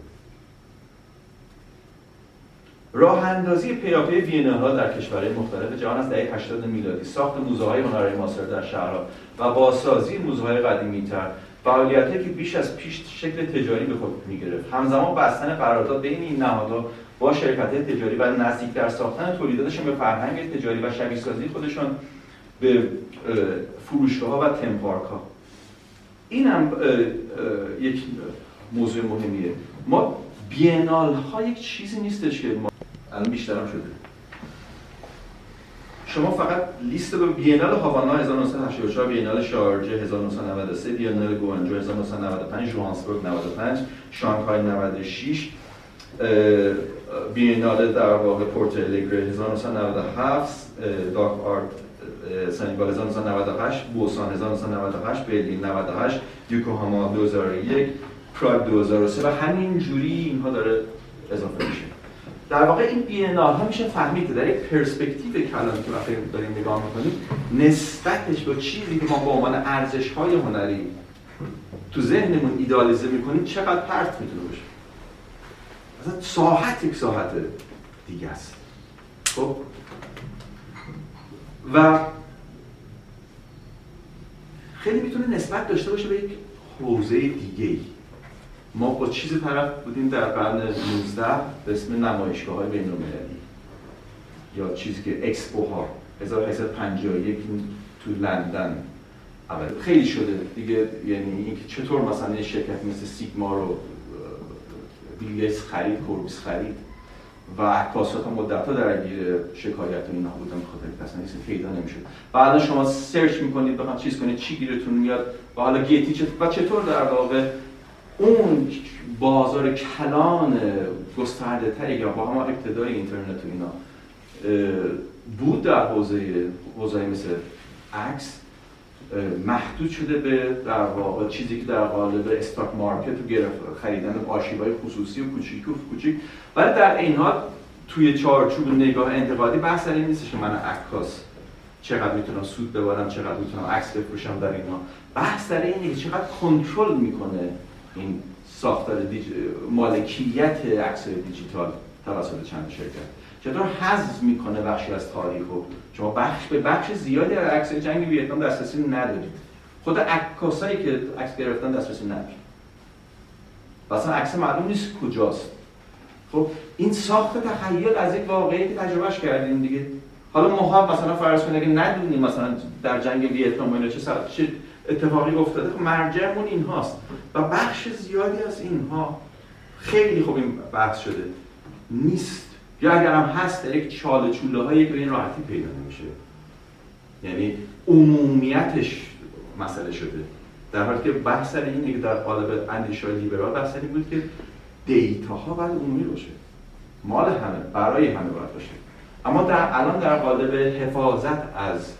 راه اندازی پیاپی وینرها در کشورهای مختلف جهان از دهه 80 میلادی، ساخت موزه‌های هنری معاصر در شهرها و بازسازی موزه‌های قدیمی‌تر، فعالیتی که بیش از پیش شکل تجاری به خود می‌گرفت. همزمان بستن قرارداد بین این نهادها با شرکت‌های تجاری و نزدیک‌تر ساختن تولیداتشون به فرهنگ تجاری و شبیه‌سازی خودشون به فروشگاه‌ها و تمپارک‌ها. این هم یک موضوع مهمیه. ما بینال‌ها یک چیزی نیستش که ما الان بیشتر هم شده. شما فقط لیست به بینال هاوانا 1984، بینال شارجه 1993، بینال گوانجو 1995، جوهانسبورگ 95، شانگهای 96، بینال در واقع پورت الگره 1997، دارک آرت سنگال 1998، بوسان 1998، برلین 98، یوکوهاما 2001، پراگ 2003 و همین جوری اینها داره اضافه میشه. در واقع این بینال ها میشه فهمید که در یک پرسپکتیو کلامی که وقتی داریم نگاه میکنیم نسبتش با چیزی که ما به عنوان ارزش های هنری تو ذهنمون ایدالیزه میکنیم چقدر پرت میتونه باشه. مثلا ساحت یک ساحت دیگه است. خب و خیلی میتونه نسبت داشته باشه به یک حوزه دیگه‌ای. ما با چیز طرف بودیم در قرن 19 به اسم نمایشگاه‌های بین‌المللی یا چیزی که اکسپوها 1851 تو لندن اول خیلی شده دیگه. یعنی اینکه چطور مثلا یه شرکت مثل سیگما رو بیلیس خرید، کوربیس خرید و عکاسات هم مدت‌ها درگیر شکایت و اینا بودن بخاطر اصلا چیزی پیدا نمی‌شد. بعدا شما سرچ می‌کنید بخواید چیز کنید چی گیرتون میاد و حالا گیتی و چطور در واقع اون بازار کلان گسترده تری یا با هم ابتدای اینترنت و اینا بود در حوزه مثل عکس محدود شده به در واقع چیزی که در قالب استاک مارکت و خریدن آرشیوهای خصوصی و کوچیک، ولی در این حال توی چارچوب نگاه انتقادی بحث در این نیستش که من عکاس چقدر میتونم سود ببرم، چقدر میتونم عکس بفروشم در اینا. بحث در اینه که چقدر کنترل میکنه این ساختار مالکیت عکس‌های دیجیتال توسط چند شرکت، چطور حذف میکنه بخشی از تاریخو. شما بخش زیادی از عکس‌های جنگ ویتنام دسترسی ندارید، خود عکاسایی که عکس گرفتن دسترسی ندارید، مثلا عکس معلوم نیست کجاست. خب این ساخت تخیل از یک واقعی که تجربهش کردیم دیگه. حالا ما مثلا فرض کنید اگه ندونیم مثلا در جنگ ویتنام اینا چه اتفاقی افتاده، خب مرجعمون اینهاست و بخش زیادی از اینها خیلی خوب این بحث شده نیست، یا اگر هم هست در یک چاله چوله هایی که به این راحتی پیدا نمیشه، یعنی عمومیتش مسئله شده، در حالی که بحث سر اینه که در قالب اندیشه‌های لیبرال بحث این بود که دیتاها باید عمومی باشه، مال همه، برای همه باید باشه. اما الان در قالب حفاظت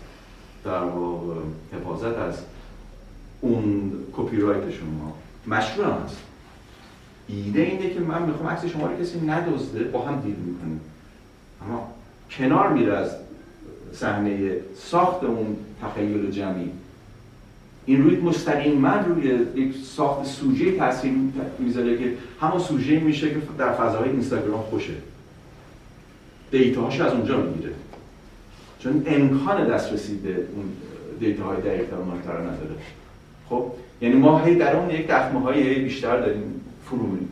از اون کپی رایت شما مشروع هم هست. ایده اینه که من میخوام عکس شما رو کسی ندزده، با هم دیل میکنیم، اما کنار میره از صحنه ساخت اون تخیل جمعی. این روی مستقیما روی یک ساخت سوژه تاثیر میذاره که همون سوژه میشه که در فضاهای اینستاگرام خوشه، دیتاهاش از اونجا میگیره، چون امکان دسترسی به اون دیتاهای دقیق‌تر و مهم‌تر نداره. خب یعنی ما هی در اون یک دخمه‌های بیشتر داریم فرو میریم.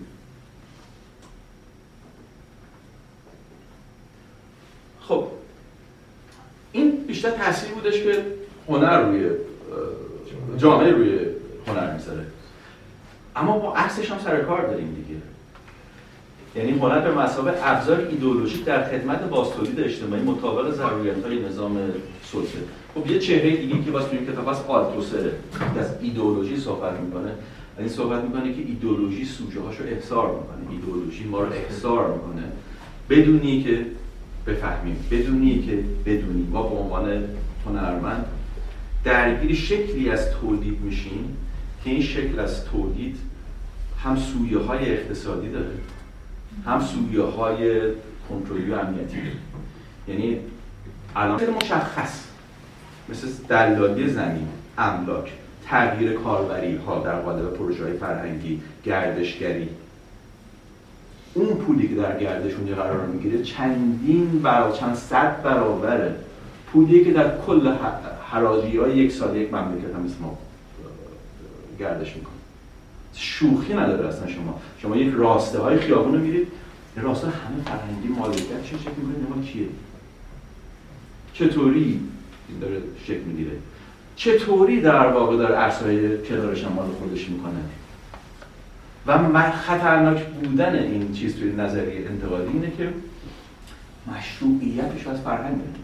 خب این بیشتر تاثیر بودش که هنر روی جامعه روی هنر میذاره، اما با عکسش هم سر کار داریم دیگه. یعنی هنر به مثابه ابزار ایدئولوژیک در خدمت بازتولید اجتماعی مطابق ضرورت‌های نظام سلطه. خب یه چهره دیگه که واسه این کتاب هست آلتوسره، از ایدئولوژی صحبت میکنه. این صحبت میکنه که ایدئولوژی سوژه‌هاشو احضار میکنه، ایدئولوژی ما رو احضار میکنه بدونی که بفهمیم، بدونی که بدونیم. ما به عنوان هنرمند درگیر شکلی از تولید میشیم که این شکل از تولید هم سویه‌های اقتصادی داره، هم سویه‌های کنترلی و امنیتی داره. یعنی الان مشخص مثل دلالی زمین، املاک، تغییر کاربری‌ها در قالب پروژه‌های فرهنگی، گردشگری، اون پولی که در گردشونی قرار میگیره چند صد برابره پولی که در کل حراجی‌های یک سال یک مملکت هم اسم گردش میکنه. شوخی نداره اصلا. شما یک راسته های خیابون رو میرید، این راسته همه فرهنگی مالکیت چه شکل میکنه، ما کیه؟ چطوری این داره شکل میگیره؟ چطوری در واقع داره عرصه‌های کنارش هم مال خودش میکنه؟ و خطرناک بودن این چیز توی نظریه انتقادی اینه که مشروعیتش از فرهنگ میاد.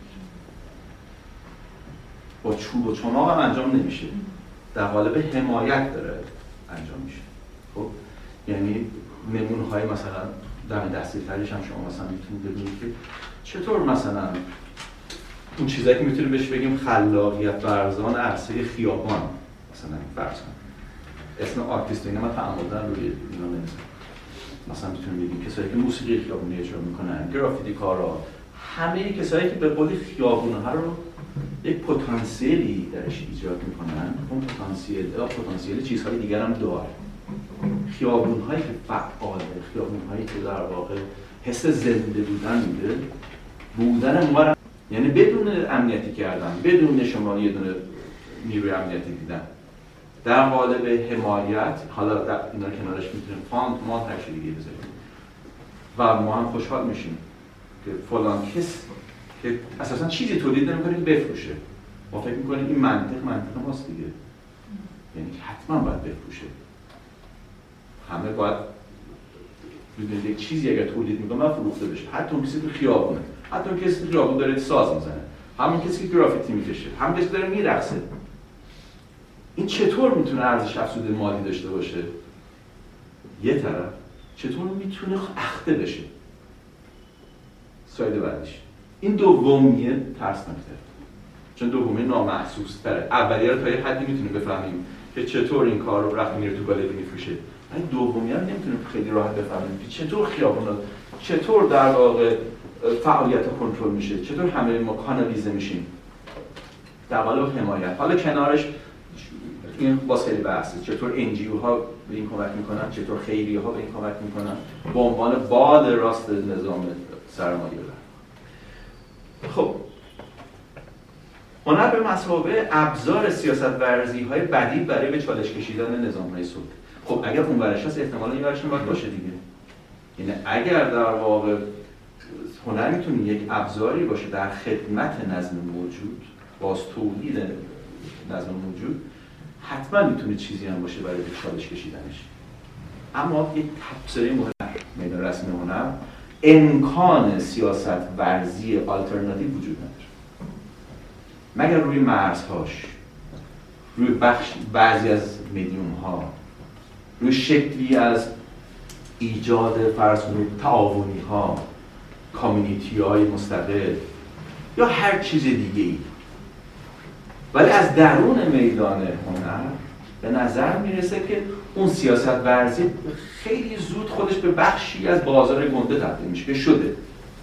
با چوب و چماق هم انجام نمیشه، در قالب حمایت داره انجام میشه. خب یعنی نمونه‌های مثلا دم دستی تریش هم شما مثلا میتونید ببینید که چطور مثلا اون چیزایی که میتونیم بهش بگیم خلاقیت ورزان عرصه خیابان مثلا فرض کنید، اسم آرتیست اینا من تعامل دارم روی اینا نمیذارم. مثلا میتونیم بگیم کسایی که موسیقی خیابونی اجرا میکنن، گرافیتی کارا، همه کسایی که به قولی خیابون‌ها رو یک پتانسیلی درش ایجاد میکنن. اون پتانسیل چیزهای دیگر هم داره. خیابون‌هایی که فعاله، خیابون‌هایی که در واقع حس زنده بودن میده، بودن ما، یعنی بدون امنیتی کردن، بدون شما یه دونه نیروی امنیتی دیدن، در قالب حمایت، حالا اینا کنارش میتونیم فاند ما تشکیل دیگه بذاریم و ما هم خوشحال میشیم که فلان کس که اساساً چیزی تولید نمی‌کنه که بفروشه. ما فکر می‌کنیم این منطق ماست دیگه، یعنی حتما باید بفروشه. همه باید بدونید یک چیزی اگر تولید می‌کنه فروخته بشه. حتی اون کسی که خیابونه، حتی اون کسی که خیابون داره ساز میزنه، همون کسی که گرافیتی میکشه، همون کسی که داره میرقصه. این چطور میتونه ارزش افزوده مالی داشته باشه؟ یه طرف چطور میتونه اخته بشه؟ ساید بعدیش این دومیه ترسناک‌تره. چون دومی نامحسوس تره. اولیه رو تا یه حدی میتونیم بفهمیم که چطور این کار رو وقتی میره تو گالری میفروشه، ولی دومی رو نمیتونیم خیلی راحت بفهمیم که چطور خیابونا، چطور در واقع فعالیت کنترل میشه، چطور همه ما کانالیزه میشیم در قالب حمایت. حالا کنارش این باز خیلی بحثه، چطور NGO ها به این کمک میکنن، چطور خیریه ها به این کمک میکنن به عنوان بال راست نظام سرمایه دارن. خب هنر به مثابه ابزار سیاست ورزی های بدیل برای به چالش کشیدن نظام های سلطه. خب اگر اون ورش هست احتمالاً این ورش باید باشه دیگه. یعنی اگر در واقع هنر میتونه یک ابزاری باشه در خدمت نظم موجود، باز تولید نظم موجود، حتما میتونه چیزی هم باشه برای به چالش کشیدنش. اما یک تبصره مهم میدان رسمی هنر امکان سیاست ورزی آلترناتیو وجود نداره، مگر روی مرزهاش، روی بعضی از مدیوم ها، روی شکلی از ایجاد فرض کنید تعاونی ها، کامیونیتی های مستقل یا هر چیز دیگه ای. ولی از درون میدان هنر به نظر میرسه که اون سیاست ورزی خیلی زود خودش به بخشی از بازار گنده تبدیل میشه که شده.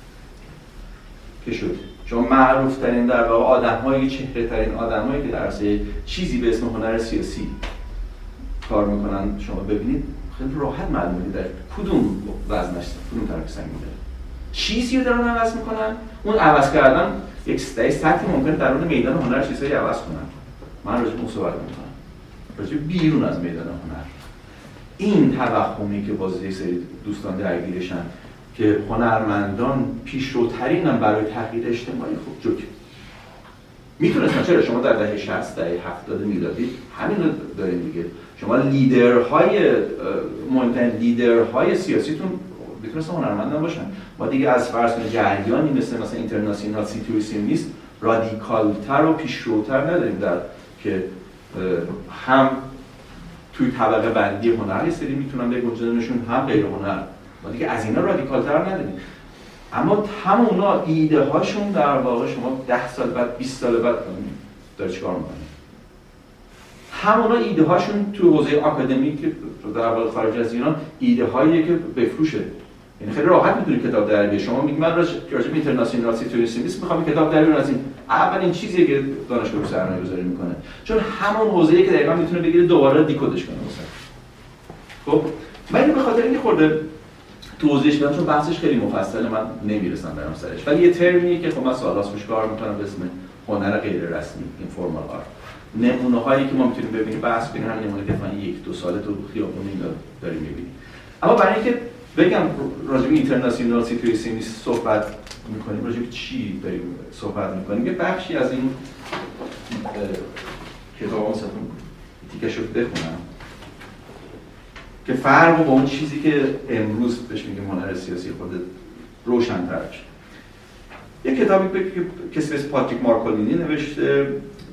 چون معروف ترین در واقع آدم‌های چهره ترین آدم‌هایی که در عرصه چیزی به اسم هنر سیاسی کار میکنن شما ببینید خیلی راحت معلومه در کدوم وزنش کدوم طرف سنگین داره. چیزی رو دارن عوض میکنن، اون عوض کردن یک سطحی ممکن درون میدان هنر چیزایی عوض کنن. من راجع به اون صحبت میکنم، راجع بیرون از میدان هنر. این توهمی که باز یک سری دوستان درگیرشن که هنرمندان پیشروترینن برای تغییر اجتماعی، خب جوک میتونستن. چرا شما در دهه 60 دهه 70 میلادی همین رو دارین دیگه. شما لیدرهای سیاسیتون میتونستن هنرمندان باشن. ما دیگه از فرض کنید جریانی مثلا اینترناسیونال سیتویسیونیست رادیکالتر و پیشروتر نداریم در که هم توی طبقه بندی هنر یه سری میتونن بگنجونشون، هم غیر هنر. ما دیگه از اینا رادیکالتر نداریم. اما همونا ایده هاشون در واقع شما 10 سال بعد 20 سال بعد داره چیکار میکنه؟ همونا ایده هاشون تو حوزه آکادمیک در واقع خارج از ایران ایده هاییه که بفروشه. یعنی خیلی راحت میتونید کتاب در بیارید. شما میگید من راجع به اینترناسیونال سیتویسیونیسم میخوام کتاب در بیارم، از این اولین چیزیه که دانشگاه سرمایه‌گذاری میکنه، چون همون حوزه‌ای که دقیقاً میتونه بگیره دوباره دیکودش کنه مثلا. خب من به خاطر اینکه خورده توضیحش بدم چون بحثش خیلی مفصله من نمیرسم برام سرش، ولی یه ترمیه که خب من سال‌هاست روش کار میکنم به اسم هنر غیر رسمی، اینفورمال آرت. نمونه‌هایی که ما میتونیم ببینیم بحث کنیم همین نمونه که من 1-2 ساله تو خیابون اینا داریم میبینیم. اما برای اینکه بگم راجع به اینترناسیونال سیتویسیونیست صحبت میکنیم، راجع به چی داریم صحبت میکنیم، یه بخشی از این کتابا مثلا تیکشو بخونم که فرق با اون چیزی که امروز بهش میگیم هنر سیاسی خود روشن‌تر بشه. یه کتابی که کسی اسم پاتریک مارکولینی نوشته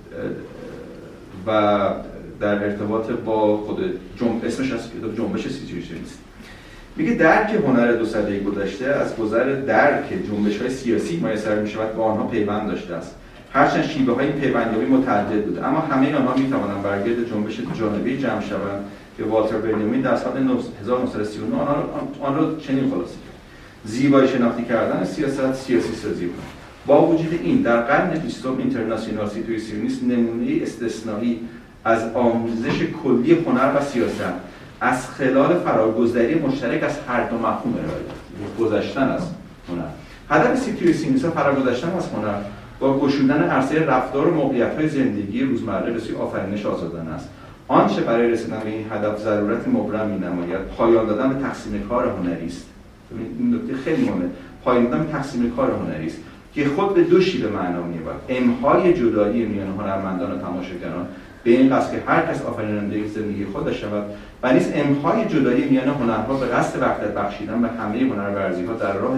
و در ارتباط با خود اسمش از کتاب جنبش سیتویسیونیست. میگه درک هنر 2 سده گذشته از گذر درک جنبش‌های سیاسی میسر میشود با آنها پیوند داشته است. هرچند شیوه‌های این پیوندیابی متعدد بوده، اما همه آنها میتوانند بر گرد جنبش جانبی جمع شوند که والتر بنیامین در سال 1939 آن را چنین خلاصه کرد: زیبایی شناختی کردن سیاست، سیاسی سازی بود. با وجود این در قرن 20 اینترناسیونال سیتویسیونیست نمونه استثنایی از آموزش کلی هنر و سیاست از خلال فراگذری مشترک از هر دو مفهوم ارائه گذشتن از هنر. هدف سیتویسیونیسم فراگذشتن از هنر با گشودن عرصه رفتار و موقعیت‌های زندگی روزمره به سوی آفرینش آزادانه است. آنچه برای رسیدن به این هدف ضرورت مبرم می‌نماید پایان دادن به تقسیم کار هنری است. این نکته خیلی مهمه. پایان دادن به تقسیم کار هنری است که خود به دو شیوه معنا می‌یابد: امهای جدایی میان هنرمندان و تماشاگران به این قصد که هر کس آفریننده زندگی خودش شود، و نیز امهای جدایی میان هنرها به قصد وحدت بخشیدن به همه هنرورزی‌ها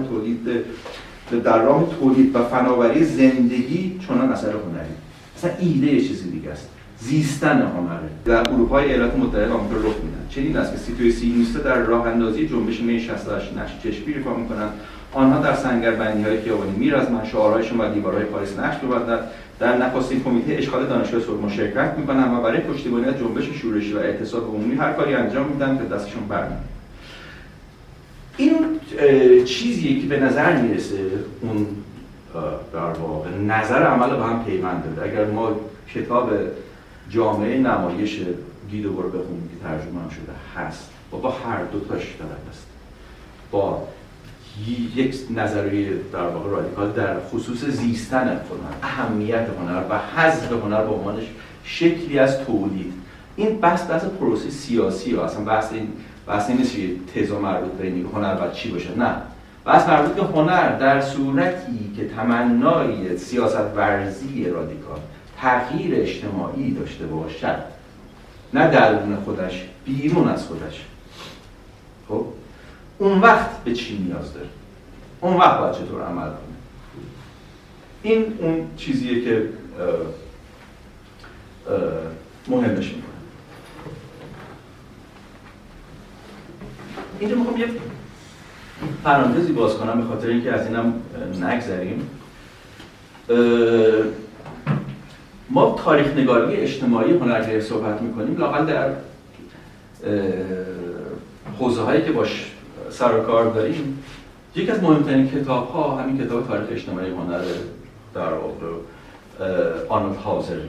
در راه تولید و فناوری زندگی چنان اثر هنری. اصلا ایده یه چیزی دیگه است. زیستن هنره. در اروپای ایالات متحده آمریکا رخ میدن. چنین است که سیتوی سیونیستا در راه اندازی جنبش می 68 نقش چشمی ایفا میکنند. آنها در سنگربندی‌های خیابانی میرزمند، شعارهایشان و دیوارهای پاریس نقش می‌بندند. در نخستین کمیته اشغال دانشگاه سوربن شرکت می‌کنند و برای پشتیبانی از جنبش شورشی و اعتصاب عمومی هر کاری انجام میدن که دستشون برمیاد. این چیزیه که به نظر میرسه اون در واقع نظر عمل با هم پیوند داره. اگر ما کتاب جامعه نمایش گیدو رو بخونیم که ترجمه هم شده هست و با هر دو تاش طرف است، با یک نظریه در واقع رادیکال در خصوص زیستن هنر، اهمیت هنر و حذف هنر به عنوان شکلی از تولید. این بحث پروسه سیاسی ها، اصلا بحث این نیست که تزا مربوط به این هنر باید چی باشه، نه، بحث مربوط به هنر در صورتی که تمنای سیاست ورزی رادیکال تغییر اجتماعی داشته باشد، نه درون خودش، بیرون از خودش. خب اون وقت به چی نیاز داره؟ اون وقت باید چطور عمل کنه؟ این اون چیزیه که مهمش میکنه. اینجا میخوام یه پرانتزی باز کنم به خاطر اینکه از اینم نگذریم. ما تاریخ نگاری اجتماعی هنرگری صحبت میکنیم، لااقل در حوزه هایی که باش سر و کار داریم. یکی از مهمترین کتاب ها همین کتاب تاریخ اجتماعی هنر در واقع آرنولد هاوزر.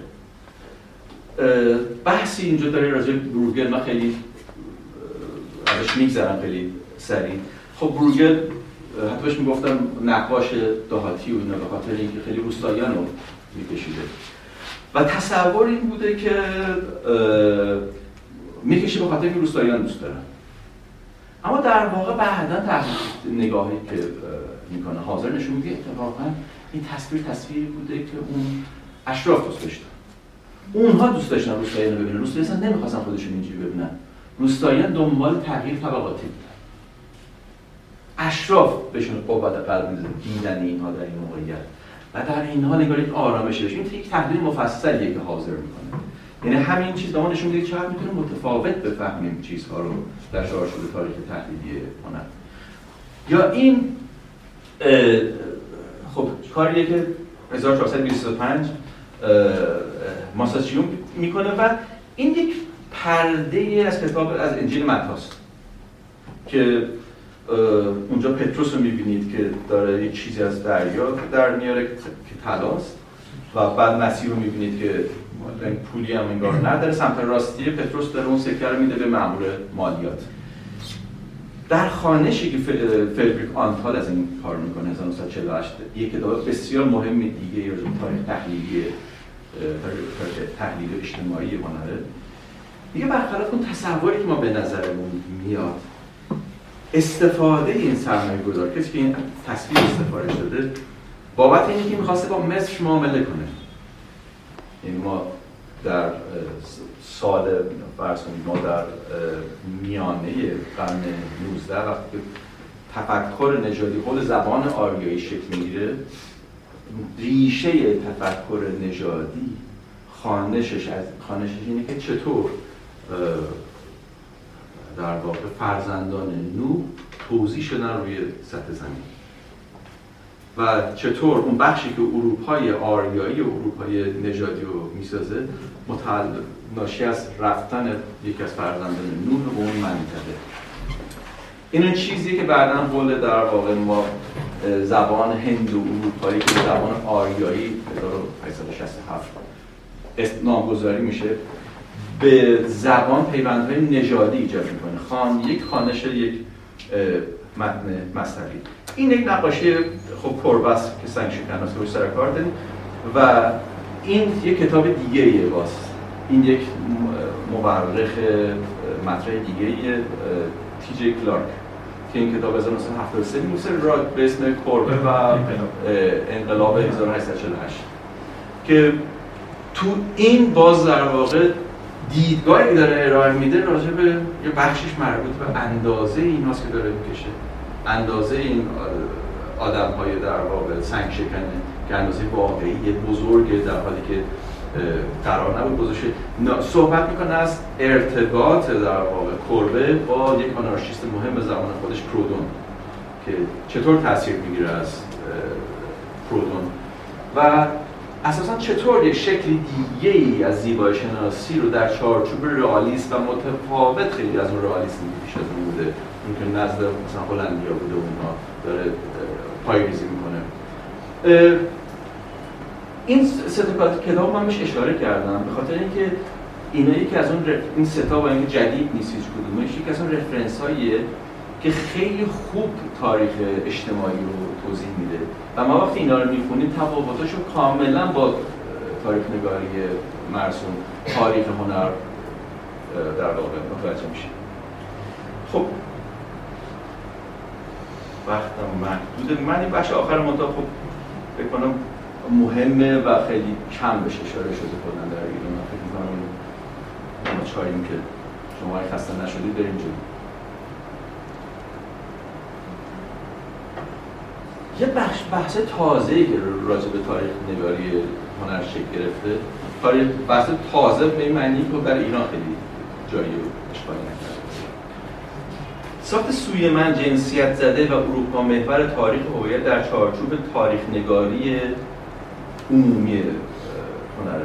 بحثی اینجا داره راجع به بروگل، من خیلی ازش میگذرم خیلی سریع. خب بروگل حتی بهش میگفتم نقاش دهاتی و اینا به خاطر اینکه خیلی روستاییان رو میکشیده و تصور این بوده که میکشه به خاطر اینکه روستاییان دوست دارن. اما در واقع بعداً نگاهی که میکنه حاضر نشون میده اتفاقاً این تصویری بوده که اون اشراف دوست داشتن. اونها دوست داشتن روستاییان رو ببینن. روستاییان نمیخواستن خودشون اینجوری ببینن. روستاییان دنبال تغییر طبقاتی بودن. اشراف بهشون قوت قلب میدن دیدن اینها در این موقعیت و در این حال انگار یک آرامشی داشت. این یک تحلیل مفصلیه که حاضر میکنه. یعنی همین چیز به ما نشون میده چقدر میتونه متفاوت بفهمیم چیزها رو در چارچوب تاریخ تحلیلی هنر. یا این خب کاریه که 1425 ماساچیون میکنه و این یک پرده از کتاب از انجیل متاست که اونجا پتروس رو میبینید که داره یک چیزی از دریا در میاره که طلاست و بعد مسیح رو میبینید که پولی هم انگار نداره. سمت راستی پتروس داره اون سکه رو میده به مأمور مالیات. در خوانشی که فردریک آنتال از این کار میکنه 1948 یک کتاب بسیار مهم دیگه راجع به تاریخ تحلیل اجتماعی هنره. دیگه برخلاف اون تصوری که ما به نظرمون میاد استفاده این سرمایه‌گذار، کسی که این تصویر استفاده شده بابت اینکه می‌خواسته با مصر معامله کنه. یعنی ما در سال فرض کنید ما در میانه قرن 19 وقتی تفکر نژادی خود زبان آریایی شکل میگیره، ریشه تفکر نژادی خوانشش اینه که چطور در واقع فرزندان نوح توزیع شدن روی سطح زمین و چطور اون بخشی که اروپای آریایی و اروپای نژادی رو میسازه ناشی از رفتن یکی از فرزندان نوح به اون منطقه. این چیزی که بعداً قول در واقع ما زبان هندو اروپایی که زبان آریایی 1867 نامگذاری میشه به زبان پیوندهای نژادی ایجاد میکنه. یک خوانش یک متن مصنوی. این یک نقاشی خب پربست که سنگ شکن است که روش سر کار داریم و این یک کتاب دیگه ایه باز. این یک مورخ مطرح دیگه ایه تی جی کلارک که این کتاب 1973 می‌نویسه به اسم کوربه و انقلاب 1848 که تو این باز در واقع دیدگاهی داره ارائه میده راجع به یه بخشش مربوط به اندازه این هاست که داره میکشه، اندازه این آدم های در واقع سنگ شکنه که اندازه واقعی بزرگه در حالی که قرار نبود گذاشته. صحبت میکنه از ارتباط در واقع کوربه با یک آنارشیست مهم زمان خودش پرودون که چطور تاثیر میگیره از پرودون و اساساً چطور یک شکل دیگه‌ای از زیبایی شناسی رو در چارچوب رئالیسم و متفاوت خیلی از اون رئالیسم پیش از اون بوده، اون که نزد مثلا هلندیا بوده اونها داره پایه‌ریزی میکنه. این سه تا کتاب من بهش اشاره کردم به خاطر اینکه اینا یکی از اون این سه تا با اینکه جدید نیست هیچ کدومش، یکی از اون رفرنس‌هاییه که خیلی خوب تاریخ اجتماعی رو توضیح میده و ما وقتی اینا رو میخونیم تفاوتاشو کاملا با تاریخ نگاری مرسوم تاریخ هنر در واقع متوجه میشیم. خب وقتم محدوده، من این بخش آخر منتها خب فکر کنم مهمه و خیلی کم بهش اشاره شده کلا در ایران. فکر می‌کنم ما چاییم که شما خسته نشدید بریم جلو. یه بحث تازه‌ای که راجع به تاریخ نگاری هنر شکل گرفته، بحث تازه به این معنی که در ایران خیلی جایی اشغال نکرده. ساخت سوی من جنسیت زده و اروپا محور تاریخ هویت در چارچوب تاریخ نگاری عمومی هنره.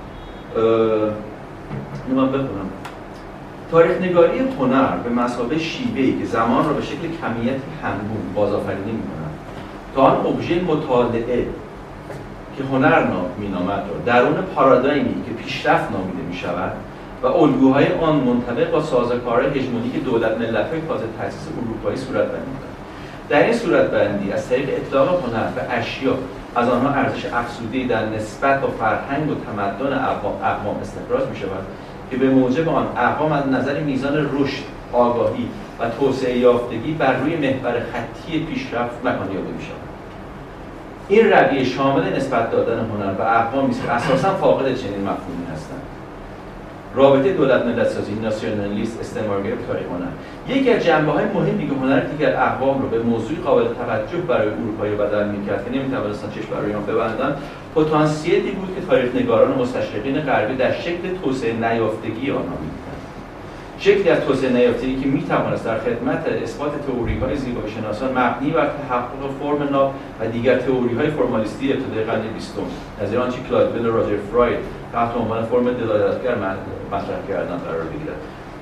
اینو من بخونم. تاریخ نگاری هنر به مثابه شیوه‌ای که زمان را به شکل کمیتی همگون بازآفرینی می‌کند تا آن ابژه مطالعه که هنر می‌نامد را درون پارادایمی که پیشرفت نامیده می‌شود و الگوهای آن منطبق با سازوکارهای هژمونیک دولت ملت‌های تازه تأسیس اروپایی صورت‌بندی می‌کند. در این صورت‌بندی از طریق اطلاق هنر به اشیا از آنها ارزش افزوده‌ای در نسبت با فرهنگ و تمدن اقوام استخراج می‌شود که به موجب آن اقوام از نظر میزان رشد، آگاهی و توسعه یافتگی بر روی محور خطی پیشرفت مکان یابه می‌شود. این رویه شامل نسبت دادن هنر به اقوامی است که اساساً فاقد چنین مفهومی هستند. رابطه دولت ملت‌سازی، ناسیونالیست، استعمارگری به تاریخ هنر. یکی از جنبه‌های مهمی که هنر دیگر اقوام را به موضوعی قابل توجه برای اروپایی بدل می‌کرد که نمی‌توانستند چشم برای آن ببندند، پتانسیلی بود که تاریخ‌نگاران و مستشرقین غربی در شکل توسعه نیافتگی آنها می‌دیدند. شکلی از توسعه نیافتگی که می‌توانست در خدمت اثبات تئوری‌های زیبایی شناسان مبنی بر تحقق فرم ناب و دیگر تئوری‌های فرمالیستی ابتدای قرن 20 نظیر آنچه کلایدول و راجر فراید تحت عنوان فرم دلالتگر مطرح کردن قرار بگیرد.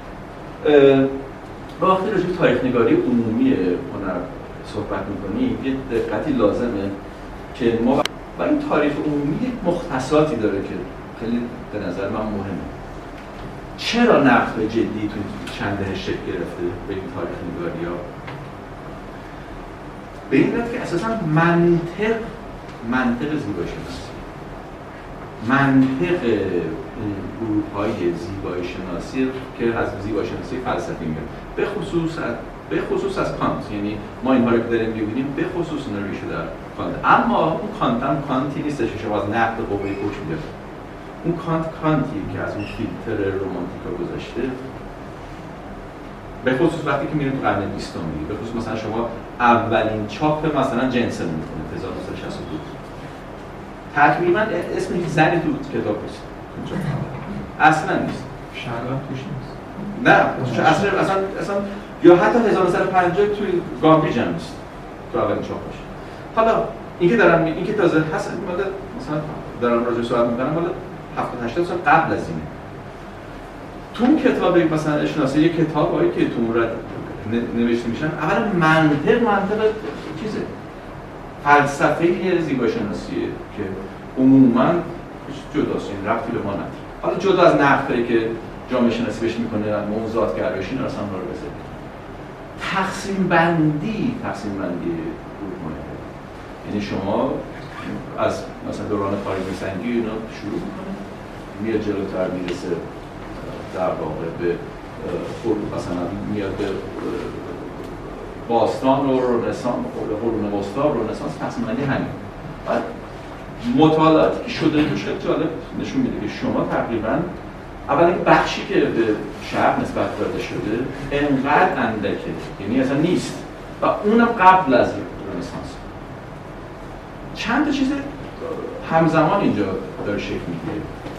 وقتی راجع به تاریخ نگاری عمومی هنر صحبت می‌کنیم یه دقتی لازمه که ما و این تاریخ عمومی مختصاتی داره که خیلی به نظر من مهمه. چرا نقد جدی تو چند دهه شکل گرفته به این تاریخ نگاری‌ها؟ به این دلیل که اساساً منطق زیبایی شناسی، منطق اروپایی زیبایی شناسی که از زیبایی شناسی فلسفی میاد، به خصوص از کانت، یعنی ما اینها رو که داریم می‌بینیم به خصوص اینا ریشه در کانت. اما اون کانت هم کانتی نیستش که شما از نقد قوه کوچ میگه. اون کانتی که از اون فیلتر رمانتیکا گذاشته، به خصوص وقتی که میریم تو قرن 20 میگه، به خصوص مثلا شما اولین چاپ مثلا جنسن می‌کنید 1962 تقریبا اسم هیچ زنی تو کتاب نیست، اصلا نیست، شراب توش نیست، نه اصلا یا حتی 1950 توی گامبریج هم نیست تو اولین چاپش. حالا این که تازه هست مال مثلا دارم راجع صحبت می‌کنم مال 70-80 سال قبل از اینه. تو اون کتاب مثلا شناسی یک کتابایی که تو اون نوشته میشن اولا منطق چیزه، فلسفه زیبایی شناسیه که عموما جداست، این ربطی به ما نداره. حالا جدا از نقدی که جامعه شناسی بهش میکنه، موضوعات گرایشی اینا اصلا رو بزنید. تقسیم بندی اروپایی، یعنی شما از مثلا دوران تاریخ سنگی اینا شروع میکنه میاد جلوتر میرسه در واقع به مثلا میاد به باستان و رنسانس، قرون وسطا و رنسانس. تقسیم بندی همین. بعد مطالعاتی که شده توش خیلی جالب نشون میده که شما تقریبا اولا بخشی که به شرق نسبت داده شده انقدر اندکه، یعنی اصلا نیست، و اونم قبل از رنسانس. چند تا چیز همزمان اینجا داره شکل میگیره.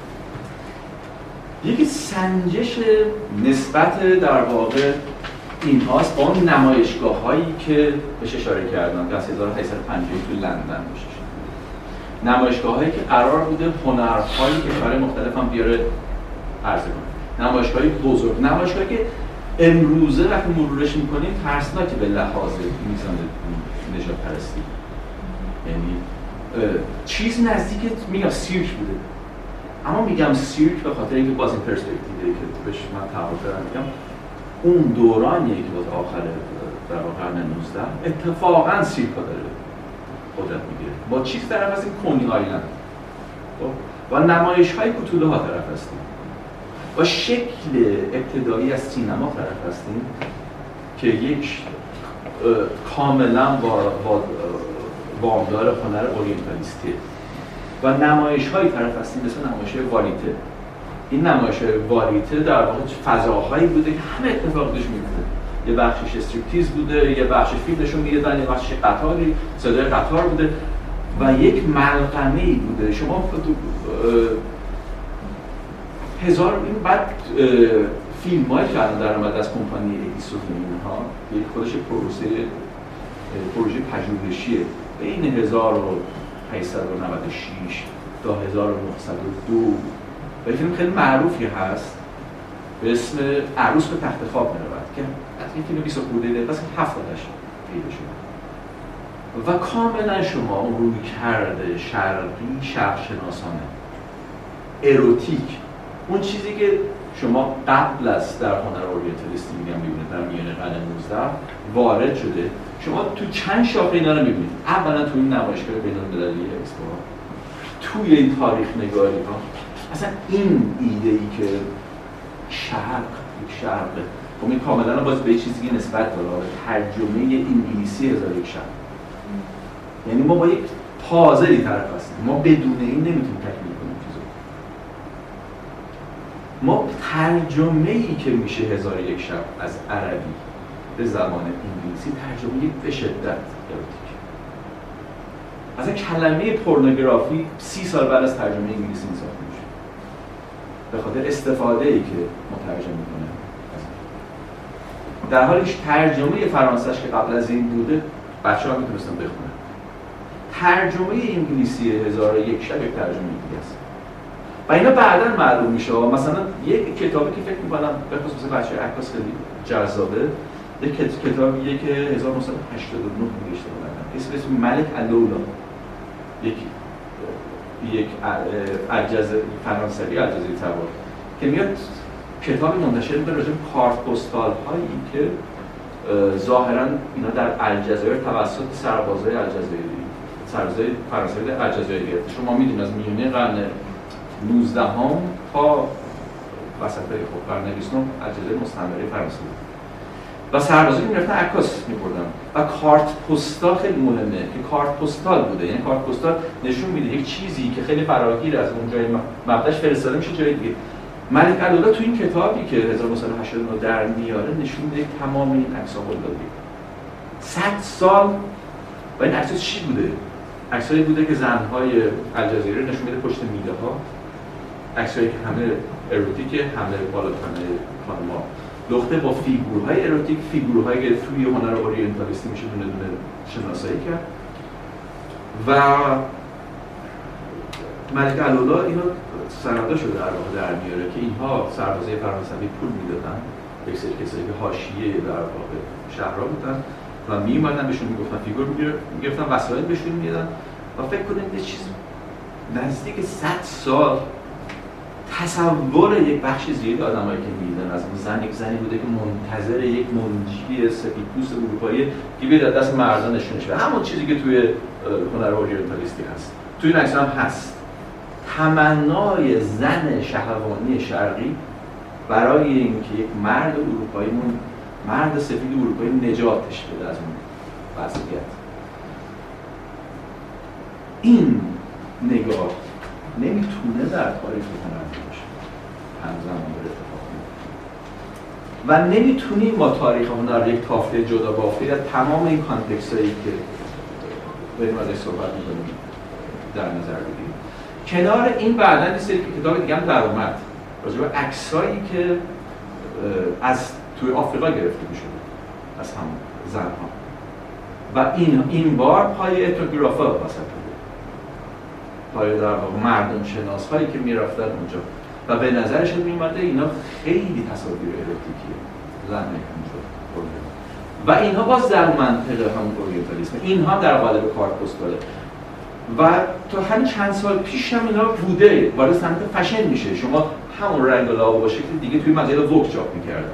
یکی سنجش نسبت در واقع این هاست با اون نمایشگاه هایی که بهش اشاره کردن که از 1850 تو لندن باشه. نمایشگاه هایی که قرار بوده هنرهای کشور مختلف هم بیاره عرضه کنه. نمایشگاه بزرگ، نمایشگاهی که امروزه وقتی مرورش میکنیم ترسناکه به لحاظ میزان نژاد پرستی. یعنی چیز نزدیک میگم سیرک بوده. اما میگم سیرک به خاطر اینکه باز این پرسپکتیوی که بهش من تعارف دارم میگم اون دورانیه که باز آخر در قرن 19 اتفاقا سیرکا داره قدرت میگیره. با چیز طرف هستیم کونی آیلند و نمایش‌های کوتوله ها طرف هستیم. با شکل ابتدایی از سینما طرف هستیم که یک کاملا وامدار هنر اورینتالیستی و نمایش‌های طرف هستیم مثل نمایش‌های والیته. این نمایش‌های والیته در واقع فضاهایی بوده که همه اتفاق توش میفته. یه بخشش استریپتیز بوده، یه بخشش فیلم نشون میدادن، یه بخشش قطاری، صدای قطار بوده و یک ملغمه‌ای بوده. شما هزار این بعد فیلم‌هایی که الان در اومد از کمپانی ادیسون اینها یک خودش پروژه پژوهشیه بین 1896 تا 1902 و یک فیلم خیلی معروفی هست به اسم عروس به تخت خواب می‌رود که از این فیلم 20 خورده دقیقه است 70 پیدا شده و کاملا شما اون روی کرده شرقی شرق شناسانه اروتیک اون چیزی که شما قبل از در هنر اورینتالیستی میگم میبینید در میانه قرن 19 وارد شده. شما تو چند شاخه اینا رو میبینید. اولا تو این نمایشگاه بین‌المللی اکسپو، توی این تاریخ نگاری ها، اصلا این ایده ای که شرق یک شرقه خب این کاملا باز به چیزی که نسبت داره ترجمه انگلیسی 1001 شب. یعنی ما با یک پازلی طرف هستیم، ما بدون این نمیتونیم تکمیل کنیم چیزو. ما ترجمه‌ای که میشه 1001 شب از عربی به زبان انگلیسی ترجمه به شدت اروتیک. اصلا کلمه پورنوگرافی 30 سال بعد از ترجمه انگلیسی ساخته میشه. به خاطر استفاده‌ای که مترجم میکنه. در حالی که ترجمه فرانسه‌اش که قبل از این بوده بچه‌ها میتونستن بخونن. ترجمه انگلیسی 1001 شب یک ترجمه دیگه است. و اینا بعداً معلوم میشه. مثلا یک کتابی که فکر می‌کنم به خصوص بچه‌های عکاس خیلی جذابه، یک کتابیه که 1989 نوشته بودن. اسم ملک الولا. یک الجزایر فرانسوی الجزایر تبار که میاد کتاب منتشر می‌کنه راجع به کارت پستال‌هایی که ظاهراً اینا در الجزایر توسط سربازای فرانسوی در الجزایر گرفته. شما می‌دونید از میانه قرن 19 تا وسطای قرن 20 الجزایر مستعمره فرانسه بود. و سربازا می‌رفتن عکاس می‌بردن و کارت پستال خیلی مهمه که کارت پستال بوده. یعنی کارت پستال نشون میده یک چیزی که خیلی فراگیر از اون جای مبدأش فرستاده میشه جای دیگه. ملک الولا تو این کتابی که 1989 در میاره نشون میده تمام این عکس‌ها قلابی 100 سال و این عکس‌ها چی بوده؟ عکسایی بوده که زن‌های الجزایر نشون میده پشت میله‌ها، عکسایی که همه اروتیکه، همه بالاتنه خانم‌ها لخته با فیگورهای اروتیک، فیگورهایی که توی هنر اورینتالیستی میشه دونه دونه شناسایی کرد. و ملک الولا اینو سندا شده در واقع در میاره که اینها سربازای فرانسوی پول میدادن به یک سری کسایی که حاشیه در واقع شهرها بودن و میومدن بهشون میگفتن فیگور میگرفتن وسایل بهشون میدادن و فکر کنید یه چیز نزدیک 100 سال تصور یک بخش زیادی آدمایی که میدیدن از اون زن یک زنی بوده که منتظر یک منجی سفیدپوست اروپایی که بیاد دست مردان نشون شه. همون چیزی که توی هنر اورینتالیستی هست توی این عکس هم هست. تمنای زن شهوانی شرقی برای اینکه یک مرد اروپایی مرد سفید اروپایی نجاتش بده از اون وضعیت. این نگاه نمیتونه در تاریخ هنر باشه، همزمان داره اتفاق میفته و نمیتونیم با تاریخ هنر یک تافته جدا بافته از تمام این کانتکست هایی که بریم ازش صحبت میکنیم در نظر بگیریم. کنار این بعداً یه سری کتاب دیگه هم در اومد راجع به عکسایی که از توی آفریقا گرفته می‌شده از هم زن‌ها و این بار پای اتنوگرافا واسط بود، پای در واقع مردم شناس‌هایی که می‌رفتن اونجا و به نظرشون می‌اومده اینا خیلی تصاویر اروتیکیه زن اونجا و اینها باز در منطقه همون اورینتالیسم، اینها در قالب کارت پستاله و تا همین چند سال پیش هم اینا بوده، وارد صنعت فشن میشه. شما همون رنگ و لعاب با شکل دیگه توی مجله ووگ چاپ می‌کردن.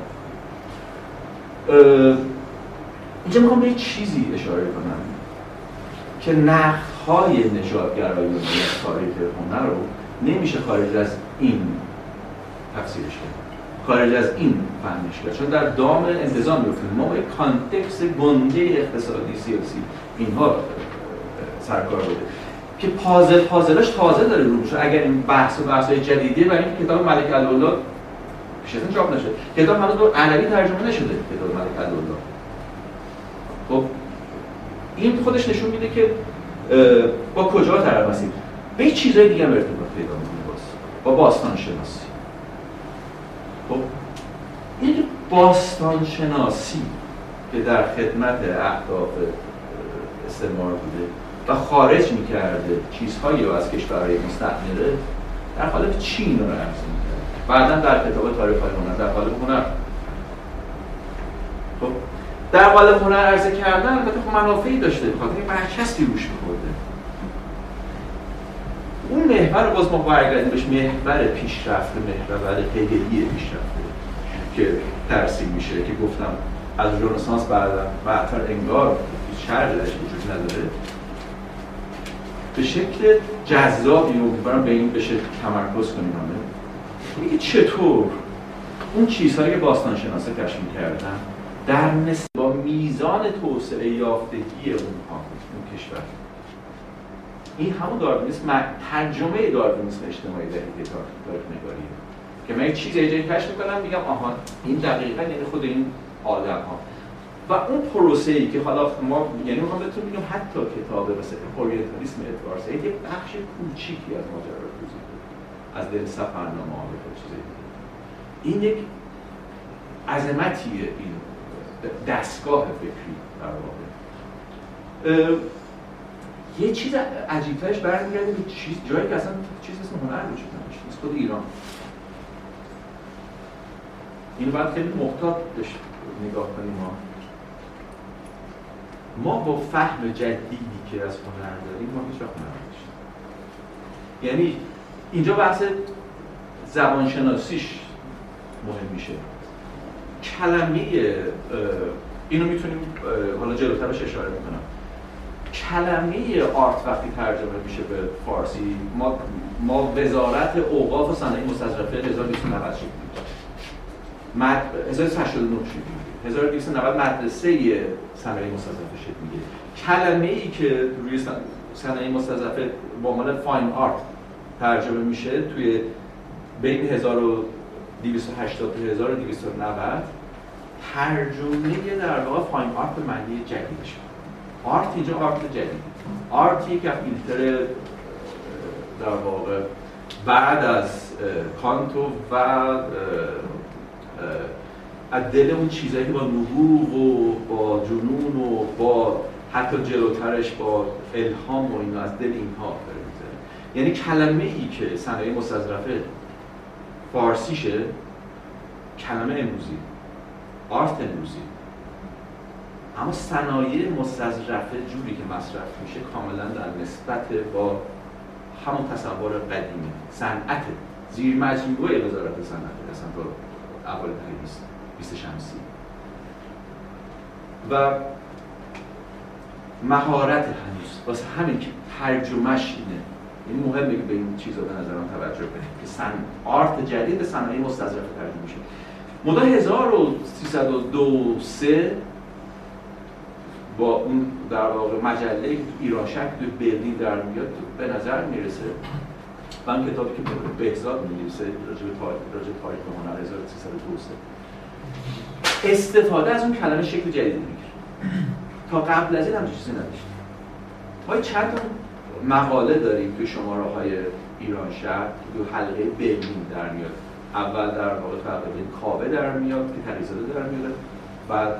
اینجا میخوام به یه چیزی اشاره کنم که نقدهای نژادگرایانه تاریخ هنر رو نمیشه خارج از این تفسیرش کرد، خارج از این فهمش کرد، چون در دام انتظام میفتیم. ما با یک کانتکست گنده اقتصادی سیاسی اینها سرکار بوده که پازلاش تازه داره رو میشه. اگر این بحث‌های جدیدیه برای این کتاب ملک الولا پیش از این چاپ نشد، کتاب هنوز به عربی ترجمه نشده، کتاب ملک الولا. خب این خودش نشون میده که با کجا طرف هستیم. به چیزهای دیگه هم ارتباط پیدا می‌کنه با باستان شناسی. خب این باستان شناسی که در خدمت اهداف استعمار بوده و خارج می‌کرده چیزهایی رو از کشورهای مستعمره، در قالب چین رو عرضه می‌کرد. بعداً در کتاب تاریخ هنر در قالب هنر، خب در قالب هنر عرضه کردن البته خب منافعی داشته، بخاطر اینکه برچسبی روش می‌خورده. اون محور رو باز ما برگردیم بهش، محور پیشرفت، محور هگلی پیشرفته که ترسیم میشه که گفتم از رنسانس بعدتر انگار هیچ شرطی درش وجود نداره، به شکل جذابی رو برام به این بشه تمرکز کنیم. میگه چطور اون چیزهایی که باستانشناسا کشف می‌کردن در نسبت با میزان توسعه یافتگی اون کشور، این همون داروینیسم، ترجمه داروینیسم اجتماعی در این تاریخ نگاریه که من یک چیزی ایجاد کشف می‌کنم میگم آها این دقیقاً یعنی خود این آدم‌ها و اون پروسه‌ای که حالا ما یعنی می‌خوام بهتون بگم حتی کتاب مثل اورینتالیسم ادوارد سید یک بخش کوچیکی از ماجرا رو توضیح داده، از دل سفرنامه‌ها و چیزایی دیگه. این یک عظمتیه، این دستگاه فکری در واقع. یه چیز عجیب‌ترش برمیگرده به جایی که اصلا چیز اسم هنر وجود نداشت، مثل خود ایران. اینو باید خیلی محتاط نگاه کنیم. ما با فهم جدیدی که از هنر داریم ما هیچ وقت نداشتیم. یعنی اینجا بحث زبانشناسیش مهم میشه. کلمه اینو میتونیم حالا جلوتر بهش اشاره میکنم. کلمه آرت وقتی ترجمه میشه به فارسی، ما وزارت اوقاف و صنایع مستظرفه 1290 شکل میگه، 1289 شکل میگه، 1290 مدرسه صنایع مستظرفه شکل میگه. کلمه ای که روی صنایع مستظرفه با عنوان فاین آرت ترجمه میشه توی بین 1280 تا 1290 ترجمه در واقع فاین آرت به معنی جدیدش. آرت اینجا آرت جدید، آرتی که فیلتر در واقع بعد از کانتو و از دل اون چیزایی که با نبوغ و با جنون و با حتی جلوترش با الهام و اینا از دل اینها داره می‌ذاره. یعنی کلمه ای که صنایع مستظرفه فارسیشه کلمه امروزی، آرت امروزی، اما صنایع مستظرفه جوری که مصرف میشه کاملا در نسبت با همون تصور قدیمی صنعت زیر مجموعه وزارت صنعت اصلا تا اول دهه 20 شمسی و مهارت هنوز واسه همین که ترجمهش اینه. این مهمه که به این چیزا به نظرم توجه کنیم که آرت جدید صنایع مستظرفه ترجمه میشه. مدت 1302 با اون در واقع مجله ایرانشک تو برلین در میاد به نظر میرسه. من کتابی که بهزاد می‌نویسه راجع به تاریخ هنر 1302 استفاده از اون کلمه شکل جدید میگیره. تا قبل از این هم چیزی نداشت. ما چند تا مقاله داریم توی شماره‌های ایران شهر تو حلقه برلین در میاد. اول در واقع حلقه کاوه در میاد که تقی‌زاده در میاد، بعد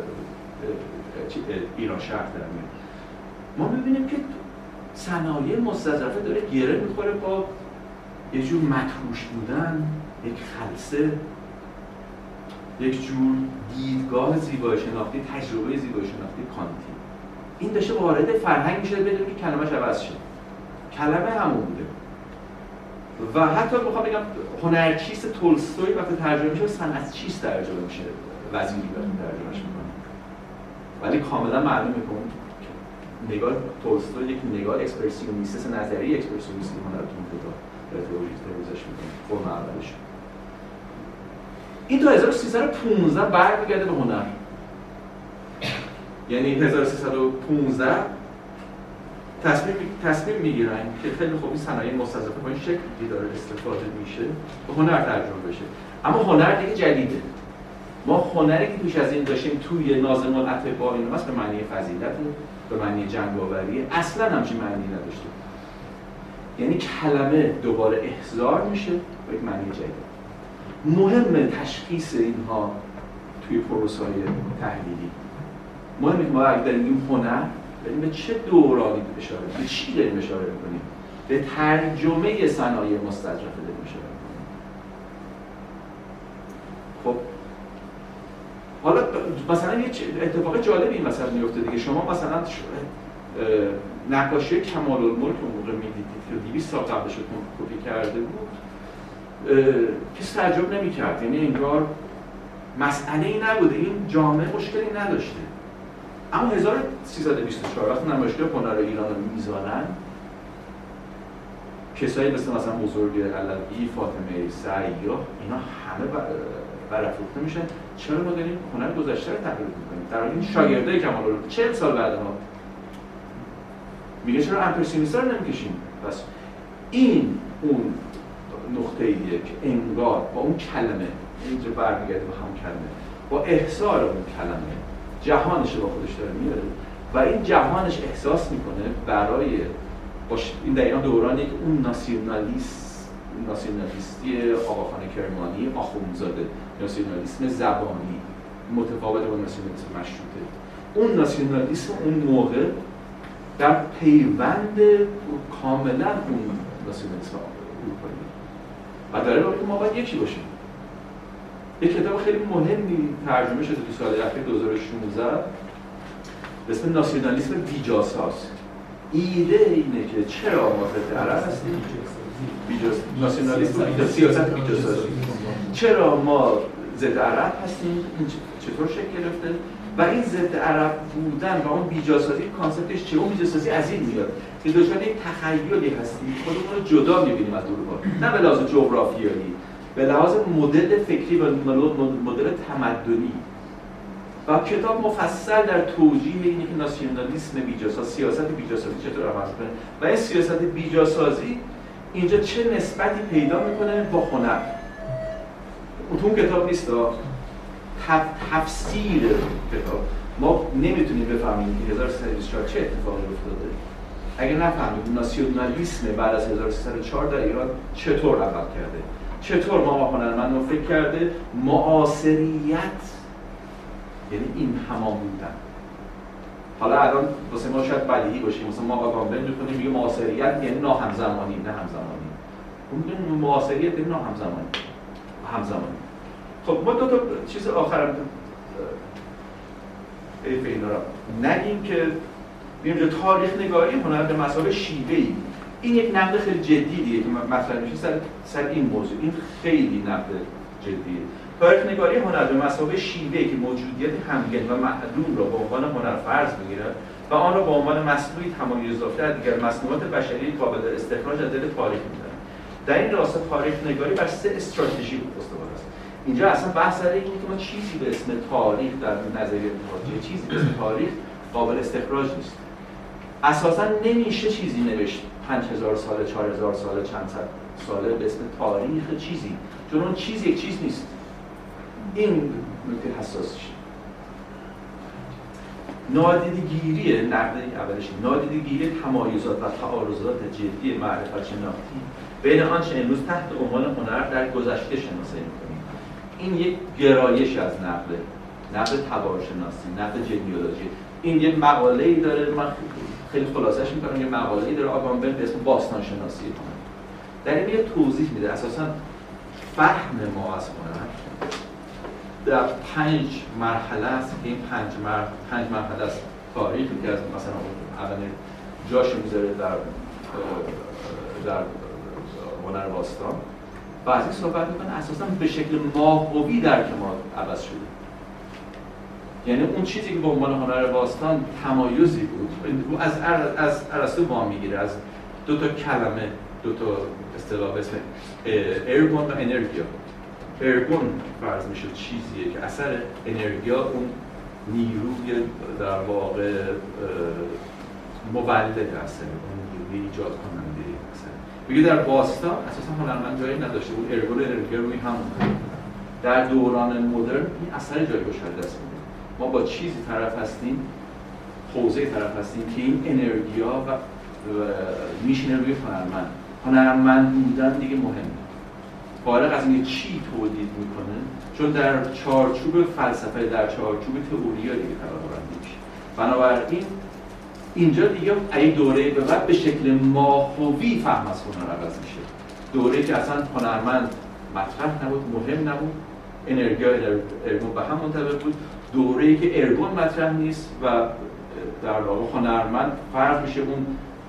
ایران شهر در میاد. ما می‌بینیم که صنایع مستظرفه داره گره می‌خوره با یه جور مدهوش بودن، یک خلسه، یک جور دیدگاه زیبایی شناختی، تجربه زیبایی شناختی کانتی. این داشته وارد فرهنگ میشه بدون که کلمه‌اش عوض شه. کلمه همون بوده. و حتی میخوام بگم هنرچیست تولستوی وقتی ترجمه میشه صنعتچیست ترجمه میشه، وزیری وقتی ترجمهش میکنه. ولی کاملا معلومه که نگاه تولستوی یک نگاه اکسپرسیونیست نظری اکسپرسیونیستی هنر تو اون کتاب تئوریزش میکنه. فرم اولش. این تا 1315 برمیگرده به هنر. یعنی 1315 تصمیم میگیرن که خیلی خوب این صنایع مستظرفه با این شکلی داره استفاده میشه به هنر ترجمه بشه. اما هنر دیگه جدیده. ما هنری که توش از این داشتیم توی ناظم الاتباع این هست به معنی فضیلت، به معنی جنگاوری، اصلا همچین معنی نداشته. یعنی کلمه دوباره احضار میشه به یک معنی جدید. مهمه تشخیص اینها توی پروسه‌های تحلیلی. مهمه که ما اگه داریم این هنر داریم به چه دورانی اشاره می‌کنیم، به چی داریم اشاره می‌کنیم؟ به ترجمه صنایع مستظرفه داریم اشاره می‌کنیم. خب حالا مثلا یه اتفاق جالبی این مثلا میفته دیگه. شما مثلا نقاشی کمال‌الملک اون موقع می‌دیدید که 200 سال قبلش کپی کرده بود، کسی تعجب نمی‌کرد. یعنی انگار مسئله‌ای نبوده، این جامعه مشکلی نداشته. اما 1324 وقتی نمایشگاه هنر ایران رو میذارن، کسایی مثل مثلا بزرگ علوی، فاطمه سعیّاح، اینا همه برافروخته میشن. چرا ما داریم هنر گذشته رو تقلید میکنیم؟ در حالی این شاگردای کمال‌الملک 40 سال بعدها میگه چرا امپرسیونیستا رو نمیکشیم؟ پس این اون نقطه‌ایه که انگار با اون کلمه اینجا برمیگرده به همون کلمه، با احضار اون کلمه جهانش رو با خودش داره میاره و این جهانش احساس میکنه برای این در ایران دورانی که اون ناسیونالیستی آقاخان کرمانی، آخوندزاده، ناسیونالیسم زبانی متفاوت با ناسیونالیسم مشروطه. اون ناسیونالیسم اون موقع در پیوند کاملا اون ناسیونالیسم اروپایی و داره باید که ما باید یکی باشیم. یک کتاب خیلی مهمی ترجمه شده تو سال اخیر 2016 به اسم ناسیونالیسم بیجاساز. ایده اینه که چرا ما ضد عرب هستیم؟ ناسیونالیسم سیاست بیجاسازی. چرا ما ضد عرب هستیم؟ چطور شکل گرفته؟ و این ضد عرب بودن و اون بیجاسازی کانسپتش چیه؟ اون بیجاسازی از این میاد که دچار یک تخیلی هستیم، خودمون رو جدا می‌بینیم از اروپا، نه به لحاظ جغرافیایی، به لحاظ مدل فکری و مدل تمدنی. و کتاب مفصل در توجیه اینه که ناسیونالیسم بیجاساز، سیاست بیجاسازی چطور عمل می‌کنه و این سیاست بیجاسازی اینجا چه نسبتی پیدا می‌کنه با هنر. اون کتاب نیست، تفسیر کتاب. ما نمیتونیم بفهمیم که 1324 چه اتفاقی افتاده اگه نفهمیم ناسیونالیسم بعد از 1304 در ایران چطور عمل کرده، چطور ما هنرمندان فکر کرده معاصریت یعنی این همان بودن. حالا الان واسه ما شاید بدیهی باشه، مثلا ما آگامبل می‌خونیم میگه معاصریت یعنی ناهمزمانی، نه همزمانی. اون میگه معاصریت یعنی ناهمزمانی، همزمانی. خب ما دو تا چیز آخرم اینا رو نگیم که اینجا تاریخ نگاری هنر به مثابه شیوه‌ای. این یک نقد خیلی جدیه که مطرح میشه سر این موضوع. این خیلی نقد جدیه. تاریخ نگاری هنر به مثابه شیوه‌ای که موجودیت همگن و معلوم را به عنوان هنر فرض می‌گیرد و آن را به عنوان مصنوعی تمایز یافته از دیگر مصنوعات بشری قابل استخراج از دل تاریخ می‌داند. در این راستا تاریخ نگاری بر 3 استراتژی استوار است. اینجا اصلا بحث سر اینه که ما چیزی به اسم تاریخ در نظریه متوجه، چیزی به اسم تاریخ قابل استخراج نیست. اساسا نمیشه چیزی نوشت 5000 ساله، 4000 ساله، چند صد ساله به اسم تاریخ چیزی، چون اون چیز یک چیز نیست. این نکته حساسیه. نادیدگیری نقد اولش نادیدگیری تمایزات و تعارضات جدی معرفت شناختی بین آنچه امروز تحت عنوان هنر در گذشته شناسایی می‌کنیم. این یک گرایش از نقد تبارشناسی، نقد جنیولوژی. این یه مقاله‌ای داره، من خیلی خلاصش می‌کنم، یه مقاله‌ای داره آگامبرت به اسم باستان شناسی هنر. در این یه توضیح میده اساساً فهم ما از هنر در 5 مرحله است که این 5 مرحله است تاریخی که از مثلا اول جاش میذاره در هنر باستان و از این صحبت میکنه اساساً به شکل ماهوی درک ما عوض شده. یعنی اون چیزی که به عنوان هنر باستان تمایزی بود از ارسطو وام میگیره، از دو تا کلمه، دو تا اصطلاح به اسم ارگون و انرگیا. ارگون فرض میشه چیزیه که اثر انرگیا اون نیروی در واقع مولد اثر، اون نیروی ایجاد کننده اثر. میگه در باستان اساسا هنرمند جایی نداشته بود، ارگون و انرگیا روی هم بود. در دوران مدرن این اثر جای گشاده است. ما با چیزی طرف هستیم، حوزه طرف هستیم که این انرگیا و میشینه روی هنرمند بودن دیگه مهمه. فارغ از اینکه چی تولید میکنه، چون در چارچوب فلسفه، در چارچوب تئوریا دیگه طبقه‌بندی میشه. بنابراین اینجا دیگه این دوره به بعد به شکل ماهوی فهم از هنر عوض میشه. دوره‌ای که اصلا هنرمند مطرح نبود، مهم نبود، انرگیا ارگون به هم منطبق بود. دوره‌ای که ارگون مطرح نیست و در واقع هنرمند فرض میشه اون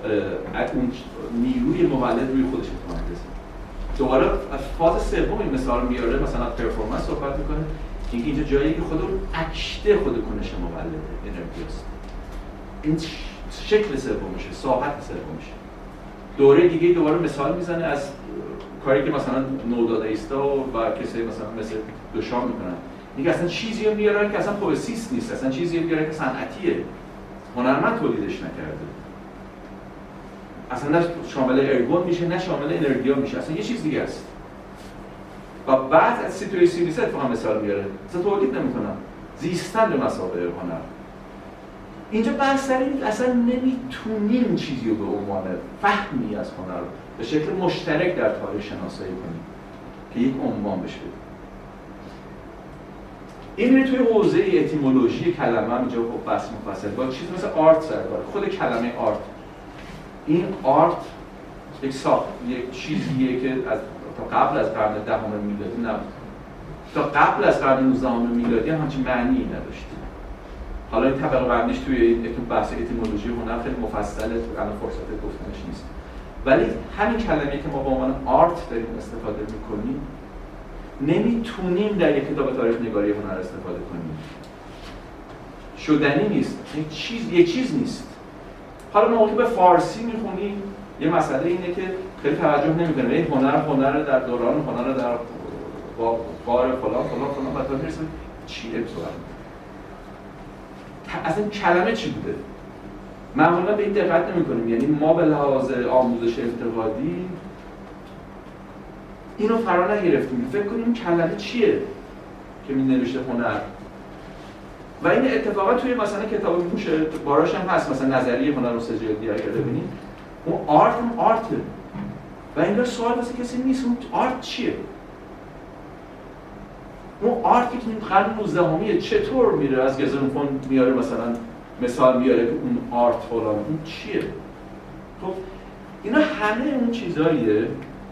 نیروی مولد روی خودش متمرکز. دوباره از فاز سوم این مثال میاره، مثلا پرفورمنس صحبت میکنه، اینکه اینجا جایی که خود اون اکته خود کنش مولد انرژیست. این شکل سومشه، ساحت سومشه. دوره دیگه دوباره مثال میزنه از کاری که مثلا نودادایستا و کسایی مثلا مثل دوشام میکنن. میگه اصلا چیزی رو میارن که اصلا پوئسیست نیست، اصلا چیزی رو میارن که صنعتیه، هنرمند تولیدش نکرده. اصلا نه شامل ارگون میشه نه شامل انرگیا میشه، اصلا یه چیز دیگه است. و بعد از سیتویسیونیست اتفاقا مثال میاره، اصلا تولید نمیکنن، زیستن به مثابه هنر. اینجا بحث سر این اصلا نمیتونیم چیزی رو به عنوان فهمی از هنر به شکل مشترک در تاریخ شناسایی کنیم که یک عنوان بشه. این میره توی حوزه اتیمولوژی کلمه، اینجا بحث مفصل با چیز مثل آرت سرکاره. خود کلمه آرت، این آرت یک چیزیه که از تا قبل از قرن دهم میلادی نبود، تا قبل از قرن 19 میلادی هم همچین معنی نداشت. حالا این طبقه بندیش توی بحث اتیمولوژی هنر خیلی مفصله، الان فرصت گفتنش نیست. ولی همین کلمه‌ای که ما به عنوان آرت داریم استفاده می‌کنیم نمیتونیم در یک کتاب تاریخ نگاری هنر استفاده کنیم. شدنی نیست، یک چیز نیست. حالا موقعی به فارسی میخونیم یه مسئله اینه که خیلی توجه نمی‌کنیم. این هنر در دوران هنر در بار فلان و تا میرسه چیه بسوار اصلا کلمه چی بوده؟ معمولا به این دقت نمی‌کنیم. یعنی ما به لحاظ آموزش انتقادی اینو فرا نگرفتیم، فکر کنیم کلمه چیه که می‌نوشته هنر. و این اتفاقا توی مثلا کتاب موش باراش هم هست، مثلا نظریه هنر و سجادی اگر ببینید اون آرت هم آرته و اینجا سوال واسه کسی نیست اون آرت چیه؟ اون آرت که این قرن 19 چطور میره از گزنفون میاره مثلا مثال میاره که اون آرت فلان اون چیه؟ خب اینا همه اون چیزاییه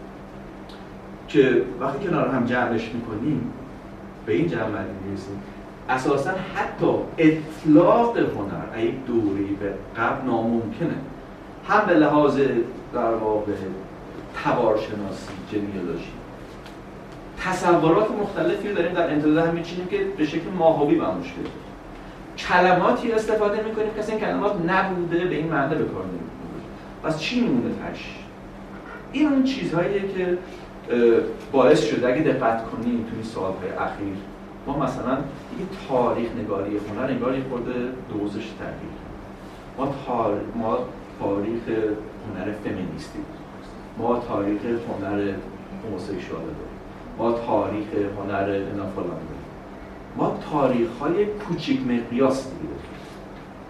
که وقتی کنار هم جمعش میکنیم به این جمع میرسیم. اساساً حتی اطلاق هنر یک دوری به قبل ناممکنه، هم به لحاظ در واقع تبارشناسی، جنیولوژی. تصورات مختلفی رو داریم در امتداد هم میچینیم که به شکل ماهوی به مشکل. کلماتی استفاده میکنیم که این کلمات نبوده به این معنی به کار نمیبره. پس چی میمونه تش؟ این اون چیزهاییه که باعث شده اگه دقت کنیم توی سالهای اخیر ما مثلا دیگه تاریخ نگاری هنر انگار یه خورده دوزش تغییر. ما تاریخ هنر فمینیستی داریم، ما تاریخ هنر هموسکشوال داریم، ما تاریخ هنر فلان داریم، ما تاریخ‌های کوچیک مقیاس دیگه داریم.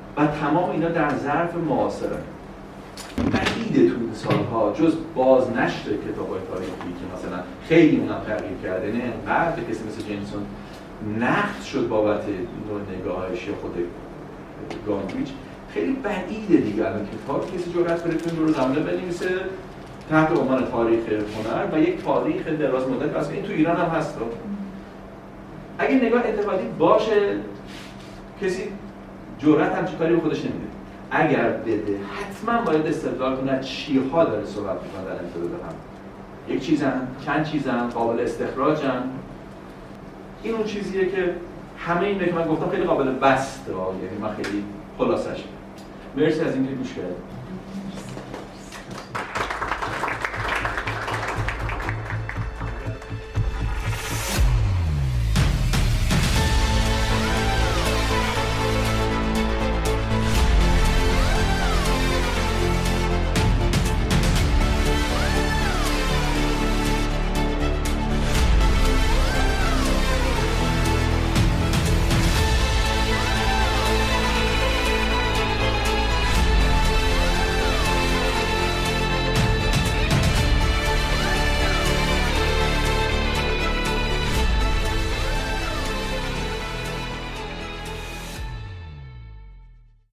و تمام اینا در ظرف معاصره. بعیده تو این سالها جز بازنشر کتاب‌های تاریخی که مثلا خیلی اونم تغییر کرده، نه انقدر کسی مثل جیمسون نقد شد بابت نوع نگاهش یا خود گاندریچ، خیلی بعیده دیگه الان کتاب کسی جرأت کنه تو رو زمانه بنویسه تحت عنوان تاریخ هنر و یک تاریخ دراز مدت، واسه این تو ایران هم هست. اگه نگاه انتقادی باشه کسی جرأت هم کاری به خودش نمیده. اگر بده حتما باید استدلال کنه چیها داره صحبت می‌کنه در امتداد هم. یک چیزن، چند چیزن، قابل استخراجن. این اون چیزیه که همه این که من گفتم خیلی قابل بسته، یعنی من خیلی خلاصش. مرسی از اینکه گوش کردید.